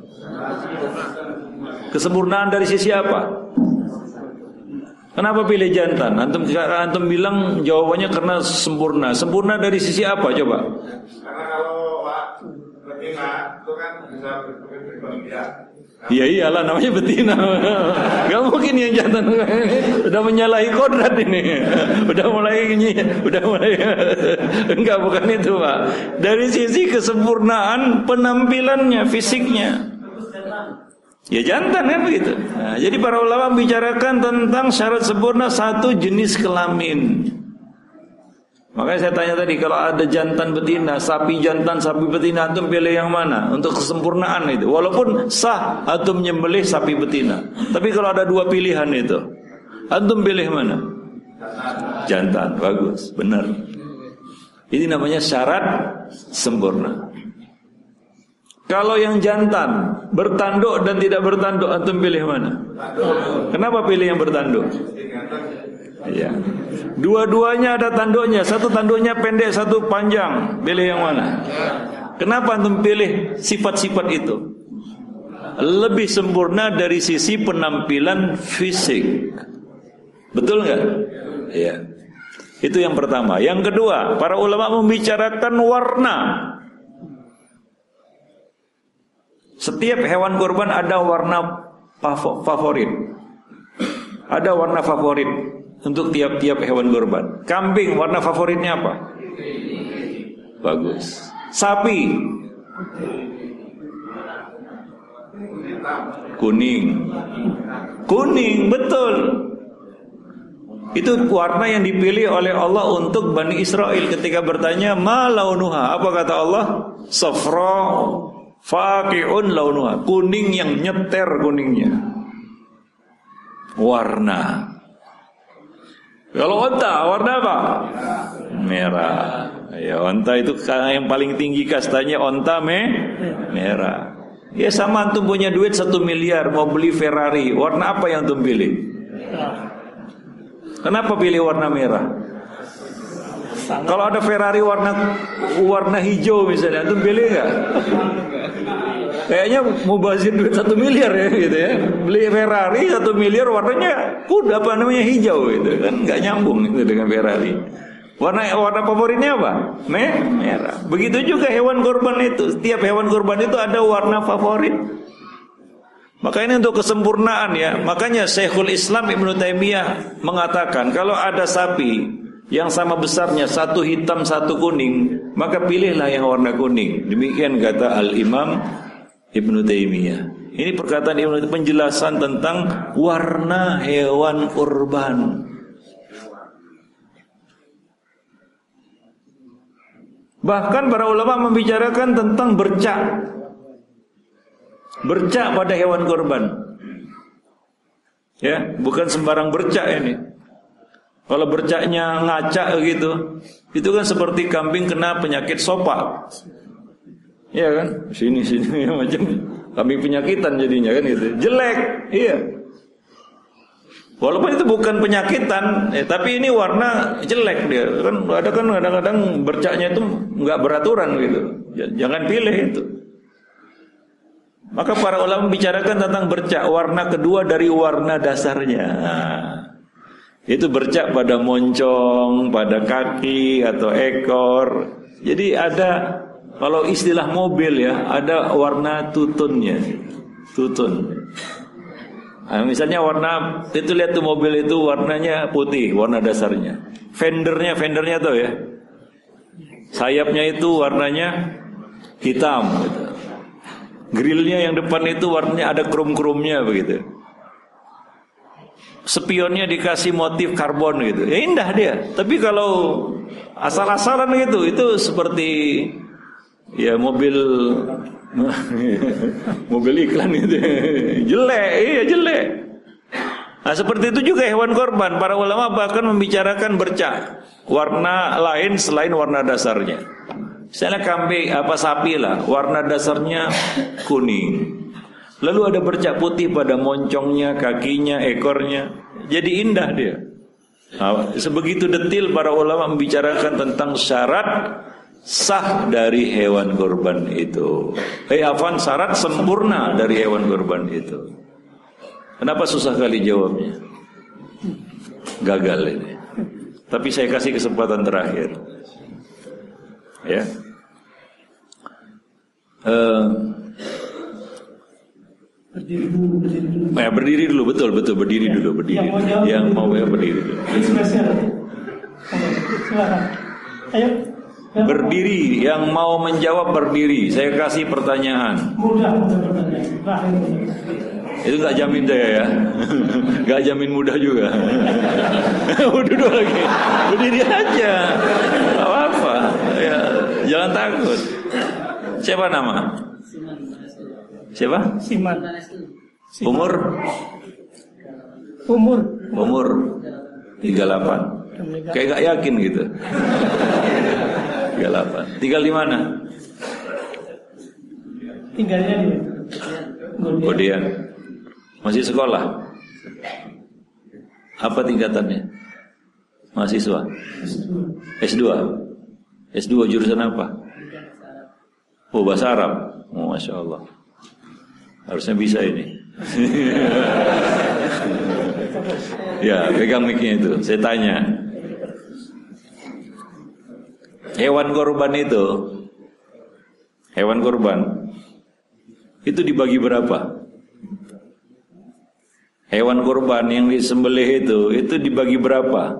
[SPEAKER 1] Kesempurnaan dari sisi apa? Kenapa pilih jantan? Antum antum bilang jawabannya karena sempurna. Sempurna dari sisi apa coba?
[SPEAKER 10] Karena kalau Pak betina itu kan bisa berbahagia.
[SPEAKER 1] Iya iyalah namanya betina. Gak mungkin yang jantan udah menyalahi kodrat ini. Udah mulai ini, udah mulai enggak bukan itu, Pak. Dari sisi kesempurnaan penampilannya, fisiknya. Ya jantan kan begitu. Nah, jadi para ulama membicarakan tentang syarat sempurna satu, jenis kelamin. Makanya saya tanya tadi, kalau ada jantan betina, sapi jantan, sapi betina, antum pilih yang mana untuk kesempurnaan itu? Walaupun sah antum menyembelih sapi betina, tapi kalau ada dua pilihan itu, antum pilih mana? Jantan, bagus, benar. Ini namanya syarat sempurna. Kalau yang jantan bertanduk dan tidak bertanduk, antum pilih mana? Kenapa pilih yang bertanduk? Ya. Dua-duanya ada tanduknya, satu tanduknya pendek, satu panjang. Pilih yang mana? Kenapa antum pilih sifat-sifat itu? Lebih sempurna dari sisi penampilan fisik. Betul nggak? Iya. Itu yang pertama. Yang kedua, para ulama membicarakan warna. Setiap hewan kurban ada warna favorit. Ada warna favorit untuk tiap-tiap hewan kurban. Kambing warna favoritnya apa? Bagus. Sapi Kuning. Kuning, betul. Itu warna yang dipilih oleh Allah untuk Bani Israel ketika bertanya, "Ma launuha?" Apa kata Allah? "Safra faqi'un launuha." Kuning yang nyeter kuningnya. Warna. Kalau onta, warna apa? Merah. Ya, onta itu yang paling tinggi kastanya onta me merah. Ya sama antum punya duit satu miliar mau beli Ferrari, warna apa yang antum pilih? Kenapa pilih warna merah? Kalau ada Ferrari warna warna hijau misalnya, antum pilih nggak? Kayaknya mau bazir duit satu miliar ya gitu ya. Beli Ferrari satu miliar warnanya kuda apa namanya hijau gitu kan, nggak nyambung itu dengan Ferrari. Warna warna favoritnya apa? Merah. Begitu juga hewan kurban itu. Setiap hewan kurban itu ada warna favorit. Maka ini untuk kesempurnaan ya. Makanya Syekhul Islam Ibnu Taimiyah mengatakan kalau ada sapi yang sama besarnya, satu hitam satu kuning, maka pilihlah yang warna kuning. Demikian kata Al-Imam Ibnu Taimiyah. Ini perkataan Ibnu Taimiyah, penjelasan tentang warna hewan kurban. Bahkan para ulama membicarakan tentang bercak. Bercak pada hewan kurban. Ya, bukan sembarang bercak ini. Kalau bercaknya ngacak gitu, itu kan seperti kambing kena penyakit sopak. Iya kan? Sini sini macam kambing penyakitan jadinya kan gitu. Jelek, iya. Walaupun itu bukan penyakitan, eh, tapi ini warna jelek dia. Kan ada kan kadang-kadang bercaknya itu nggak beraturan gitu. Jangan pilih itu. Maka para ulama membicarakan tentang bercak, warna kedua dari warna dasarnya. Nah, itu bercak pada moncong, pada kaki atau ekor. Jadi ada, kalau istilah mobil ya, ada warna tutunnya, tutun. Nah, misalnya warna itu, lihat tuh mobil itu warnanya putih, warna dasarnya. Fendernya, fendernya tuh ya, sayapnya itu warnanya hitam. Gitu. Grillnya yang depan itu warnanya ada krum-krumnya begitu. Spionnya dikasih motif karbon gitu, ya indah dia. Tapi kalau asal-asalan gitu, itu seperti ya mobil mobil iklan itu, jelek, iya jelek. Nah seperti itu juga hewan korban. Para ulama bahkan membicarakan bercak warna lain selain warna dasarnya. Misalnya kambing apa sapi lah, warna dasarnya kuning. Lalu ada bercak putih pada moncongnya, kakinya, ekornya. Jadi indah dia. Nah, sebegitu detil para ulama membicarakan tentang syarat sah dari hewan kurban itu. Eh afwan, syarat sempurna dari hewan kurban itu. Kenapa susah kali jawabnya? Gagal ini. Tapi saya kasih kesempatan terakhir. Ya. Uh,
[SPEAKER 2] Berdiri dulu, berdiri dulu.
[SPEAKER 1] Ya, berdiri dulu, betul, betul, berdiri ya. dulu, berdiri. Yang mau, jawab, yang mau ya berdiri dulu.
[SPEAKER 2] Spesial. Silakan. Ayo.
[SPEAKER 1] Berdiri, yang mau menjawab berdiri. Saya kasih pertanyaan.
[SPEAKER 2] Mudah, mudah pertanyaan. Terakhir.
[SPEAKER 1] Itu nggak jamin saya ya, nggak jamin mudah juga. Duduk lagi, berdiri aja, nggak apa-apa. Ya, jangan takut. Siapa nama? Siapa?
[SPEAKER 2] Siman.
[SPEAKER 1] Umur?
[SPEAKER 2] Umur.
[SPEAKER 1] Umur tiga puluh delapan. Kayak gak yakin gitu. tiga puluh delapan. Tinggal di mana?
[SPEAKER 2] Tinggalnya di
[SPEAKER 1] Godian. Masih sekolah? Apa tingkatannya? Mahasiswa? S dua. S dua jurusan apa? Oh, bahasa Arab. Oh, Masya Allah. Harusnya bisa ini. Ya, pegang mic-nya itu. Saya tanya. Hewan kurban itu, hewan kurban itu dibagi berapa? Hewan kurban yang disembelih itu, itu dibagi berapa?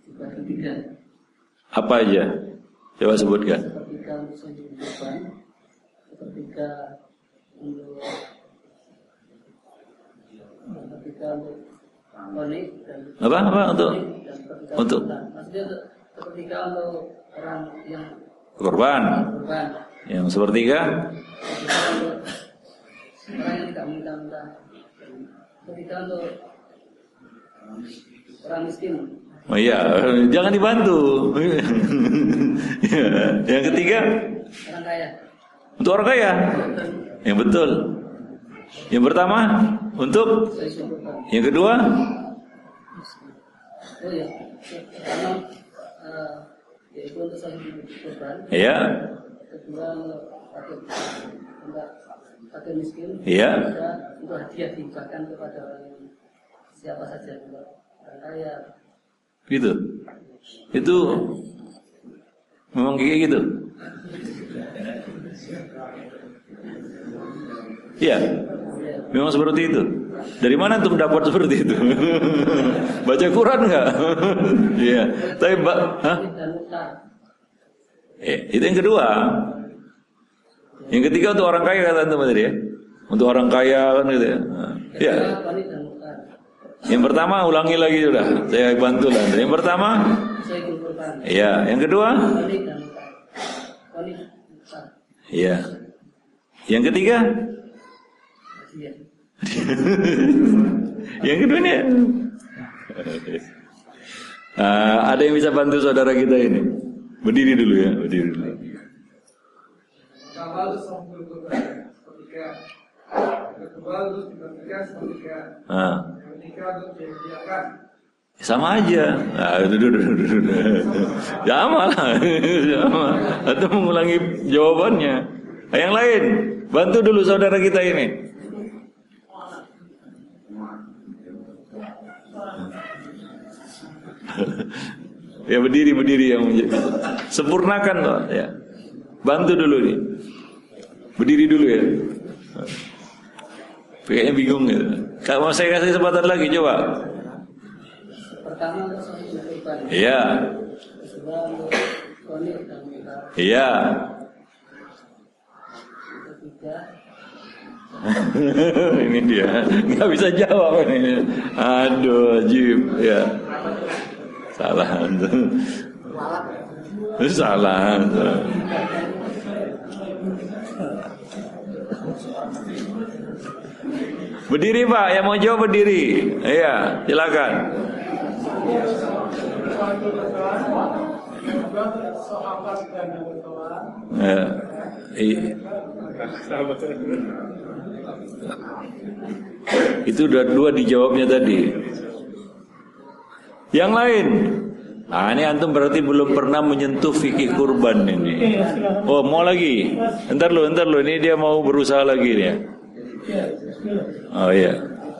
[SPEAKER 1] Apa aja? Coba sebutkan.
[SPEAKER 7] Ketika untuk kurban, ketika untuk sepertiga untuk konik dan
[SPEAKER 1] Apa apa untuk
[SPEAKER 7] dan sepertiga
[SPEAKER 1] untuk
[SPEAKER 7] maksudnya untuk sepertiga untuk orang yang
[SPEAKER 1] korban.
[SPEAKER 7] korban,
[SPEAKER 1] Yang sepertiga
[SPEAKER 7] sepertiga untuk orang yang tidak minta-minta, sepertiga untuk orang miskin.
[SPEAKER 1] Oh iya, jangan dibantu. Ya. Yang ketiga
[SPEAKER 7] Orang kaya.
[SPEAKER 1] untuk orang kaya. Yang betul. Yang pertama untuk yang kedua
[SPEAKER 7] Oh ya, pertama uh, yaitu untuk saling korban.
[SPEAKER 1] iya.
[SPEAKER 7] Kedua untuk fakir, untuk fakir miskin.
[SPEAKER 1] Iya.
[SPEAKER 7] Ketiga untuk hadiah diberikan kepada orang yang siapa saja, untuk orang kaya.
[SPEAKER 1] Gitu. Itu memang kayak gitu. Iya. Memang seperti itu. Dari mana tuh mendapat seperti itu? Baca Quran enggak? Iya. Tapi ba- hah? Eh, itu yang kedua. Yang ketiga untuk orang kaya kata teman tadi ya. Untuk orang kaya kan gitu ya. Iya. Yang pertama ulangi lagi sudah. Saya bantu lah. Yang pertama iya, yang kedua iya. Yang ketiga yang kedua ini uh, ada yang bisa bantu saudara kita ini? Berdiri dulu ya, berdiri dulu.
[SPEAKER 11] Awal itu sampai ketika kedua itu ketiga ketika
[SPEAKER 1] Ah.
[SPEAKER 11] ketika itu dibiarkan.
[SPEAKER 1] Sama aja. Nah, itu dulu dulu. Sama lah. Sama. Atau mengulangi jawabannya. Nah, yang lain, bantu dulu saudara kita ini. Ya berdiri berdiri yang sempurnakan loh ya. Bantu dulu nih. Berdiri dulu ya. Kayaknya bingung gitu. Kalau saya kasih kesempatan lagi coba.
[SPEAKER 7] Pertama untuk saling korban.
[SPEAKER 1] Iya.
[SPEAKER 7] Kedua untuk konik dan minta.
[SPEAKER 1] Iya.
[SPEAKER 7] Ketiga
[SPEAKER 1] Ini dia nggak bisa jawab ini. Aduh, Jim ya. Salah tuh. Salah tuh. Berdiri Pak, yang mau jawab berdiri. Iya, silakan. Ya. Itu udah dua dijawabnya tadi. Yang lain, ah ini antum berarti belum pernah menyentuh fikih kurban ini. Oh mau lagi? Entar lu, entar lu. Ini dia mau berusaha lagi nih ya. Oh iya.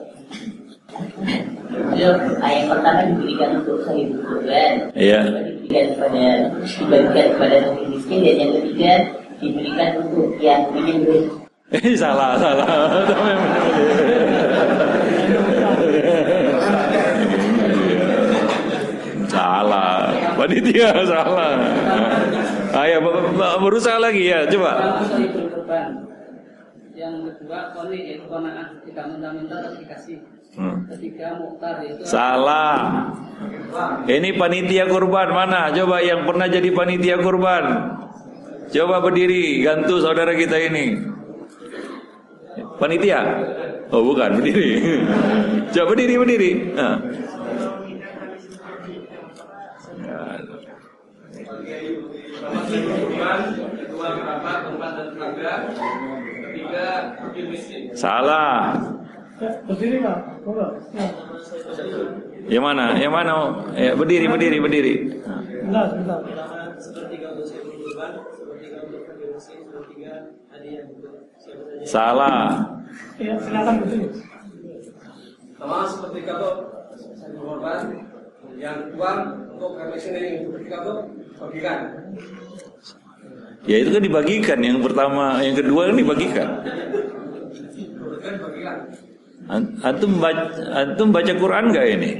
[SPEAKER 3] Belum, ayat pertama diberikan untuk sahib kurban.
[SPEAKER 1] Iya.
[SPEAKER 3] Diberikan kepada dibagikan kepada sahib miskin, dan yang ketiga diberikan untuk yang ingin ber.
[SPEAKER 1] Eh salah, salah. Salah. Panitia salah. Ayo berusaha lagi ya, coba.
[SPEAKER 7] Yang kedua konik yaitu kona'ah, tidak minta-minta tapi dikasih.
[SPEAKER 1] Hmm.
[SPEAKER 7] Ketiga mukhtar yaitu
[SPEAKER 1] Salah. Ini panitia kurban mana? Coba yang pernah jadi panitia kurban. Coba berdiri, gantu saudara kita ini. Panitia? Oh bukan, berdiri. Coba berdiri, berdiri. Nah. Salah.
[SPEAKER 2] Berdiri Pak.
[SPEAKER 1] Yang mana? Yang mana? Ya, berdiri, berdiri, berdiri.
[SPEAKER 2] Bentar, bentar.
[SPEAKER 5] Sepertiga untuk saya kurban, sepertiga untuk fakir miskin, sepertiga hadiah untuk siapa saja.
[SPEAKER 1] Salah.
[SPEAKER 2] Ya, silakan berdiri.
[SPEAKER 11] Sama seperti kalau korban yang uang untuk kamisin ini seperti kalau bagikan.
[SPEAKER 1] Ya itu kan dibagikan. Yang pertama, yang kedua kan dibagikan.
[SPEAKER 11] Kan bagikan.
[SPEAKER 1] Antum baca, antum baca Quran nggak ini?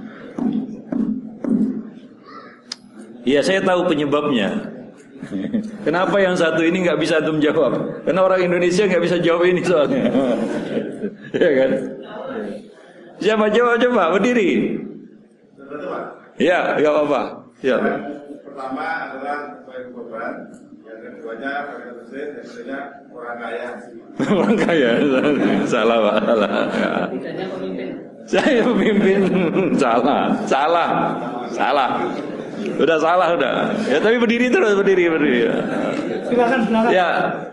[SPEAKER 1] Iya saya tahu penyebabnya. Kenapa yang satu ini nggak bisa antum jawab? Karena orang Indonesia nggak bisa jawab ini soalnya. Ya kan? Siapa coba coba berdiri. Ya, enggak apa-apa. Ya.
[SPEAKER 10] Pertama adalah sebagai korban, yang keduanya pakai mesin, yang ketiga orang kaya.
[SPEAKER 1] Orang kaya, salah Pak, salah. Ya.
[SPEAKER 7] Tidaknya pemimpin.
[SPEAKER 1] Saya pemimpin, salah, salah, salah. Udah salah udah. Ya tapi berdiri terus, berdiri, berdiri. Ya.
[SPEAKER 2] Silakan, silakan.
[SPEAKER 1] Ya.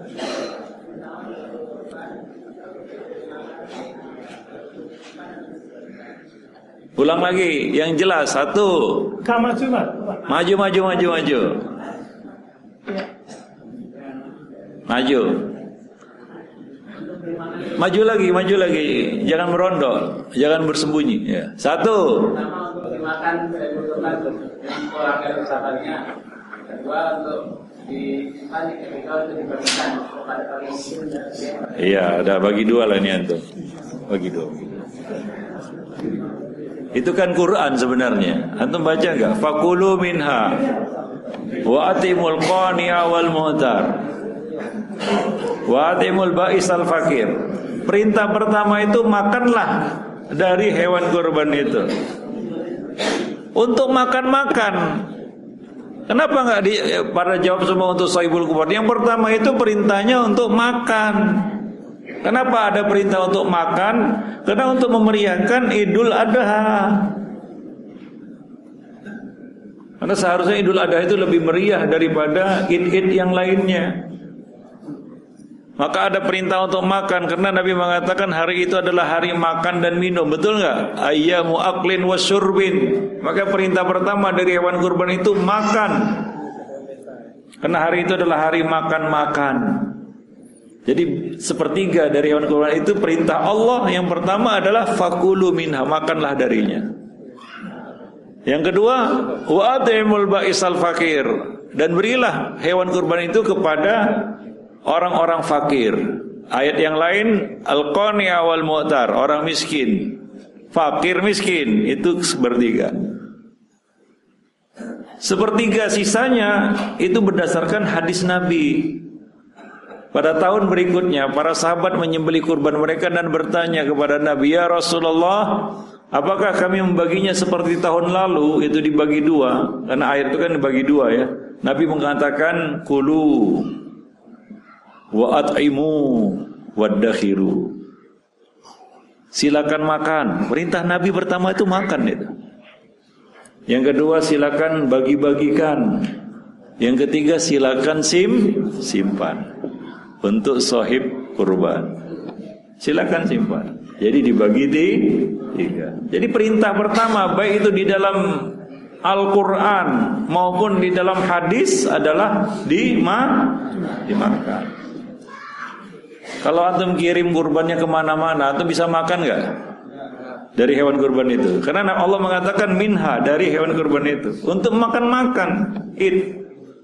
[SPEAKER 1] Ulang lagi, yang jelas. Satu.
[SPEAKER 2] Kak maju, Pak.
[SPEAKER 1] Maju, maju, maju, maju.
[SPEAKER 2] Ya.
[SPEAKER 1] Maju. Maju lagi, maju lagi. Jangan merondok, jangan bersembunyi. Ya. Satu.
[SPEAKER 7] Pertama untuk dimakan, saya butuhkan yang orang yang usahakannya. Kedua untuk disimpan, ketiga untuk dibagikan kepada kalian.
[SPEAKER 1] Iya, ada bagi dua lah ini antum. Bagi dua. Itu kan Quran sebenarnya. Antum baca enggak? Fakulu minha wa atimul qani'a wal mu'tar wa atimul ba'isal fakir. Perintah pertama itu makanlah dari hewan kurban itu. Untuk makan-makan. Kenapa enggak di, pada jawab semua untuk sahibul kurban? Yang pertama itu perintahnya untuk makan. Kenapa ada perintah untuk makan? Karena untuk memeriahkan Idul Adha. Karena seharusnya Idul Adha itu lebih meriah daripada id-id yang lainnya. Maka ada perintah untuk makan, karena Nabi mengatakan hari itu adalah hari makan dan minum. Betul nggak? Ayyamu aklin wasyurbin. Maka perintah pertama dari hewan kurban itu makan. Karena hari itu adalah hari makan-makan. Jadi sepertiga dari hewan kurban itu perintah Allah. Yang pertama adalah fakulu minha, makanlah darinya. Yang kedua, wa atimul ba'isal fakir, dan berilah hewan kurban itu kepada orang-orang fakir. Ayat yang lain, al-qani'a wal mu'tar, orang miskin. Fakir miskin itu sepertiga. Sepertiga sisanya itu berdasarkan hadis Nabi. Pada tahun berikutnya para sahabat menyembelih kurban mereka dan bertanya kepada Nabi, ya Rasulullah, apakah kami membaginya seperti tahun lalu, itu dibagi dua? Karena air itu kan dibagi dua ya. Nabi mengatakan kulu wa at'imu waddakhiru. Silakan makan. Perintah Nabi pertama itu makan itu. Yang kedua silakan bagi-bagikan. Yang ketiga silakan sim simpan. Untuk sahib kurban, silakan simpan. Jadi dibagi di tiga. Jadi perintah pertama baik itu di dalam Al-Quran maupun di dalam hadis adalah dima, dimakan. Kalau antum kirim kurbannya kemana-mana, antum bisa makan nggak dari hewan kurban itu? Karena Allah mengatakan minha, dari hewan kurban itu untuk makan-makan. It.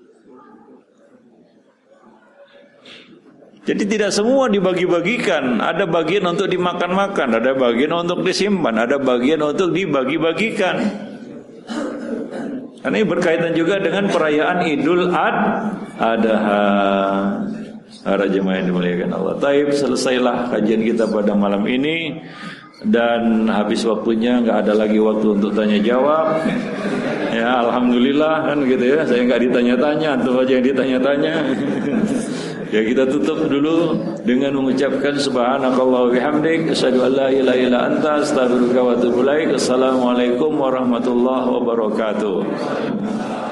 [SPEAKER 1] Jadi tidak semua dibagi-bagikan. Ada bagian untuk dimakan-makan, ada bagian untuk disimpan, ada bagian untuk dibagi-bagikan. Karena ini berkaitan juga dengan perayaan Idul Adha. Para jemaah yang dimuliakan Allah. Taib, selesailah kajian kita pada malam ini. Dan habis waktunya, nggak ada lagi waktu untuk tanya jawab. Ya alhamdulillah kan gitu ya. Saya nggak ditanya-tanya, antum aja yang ditanya-tanya. Ya kita tutup dulu dengan mengucapkan subhanakallah wa bihamdik, asyhadu an la ilaha illa anta, astaghfiruka wa atubu ilaik. Assalamualaikum warahmatullahi wabarakatuh.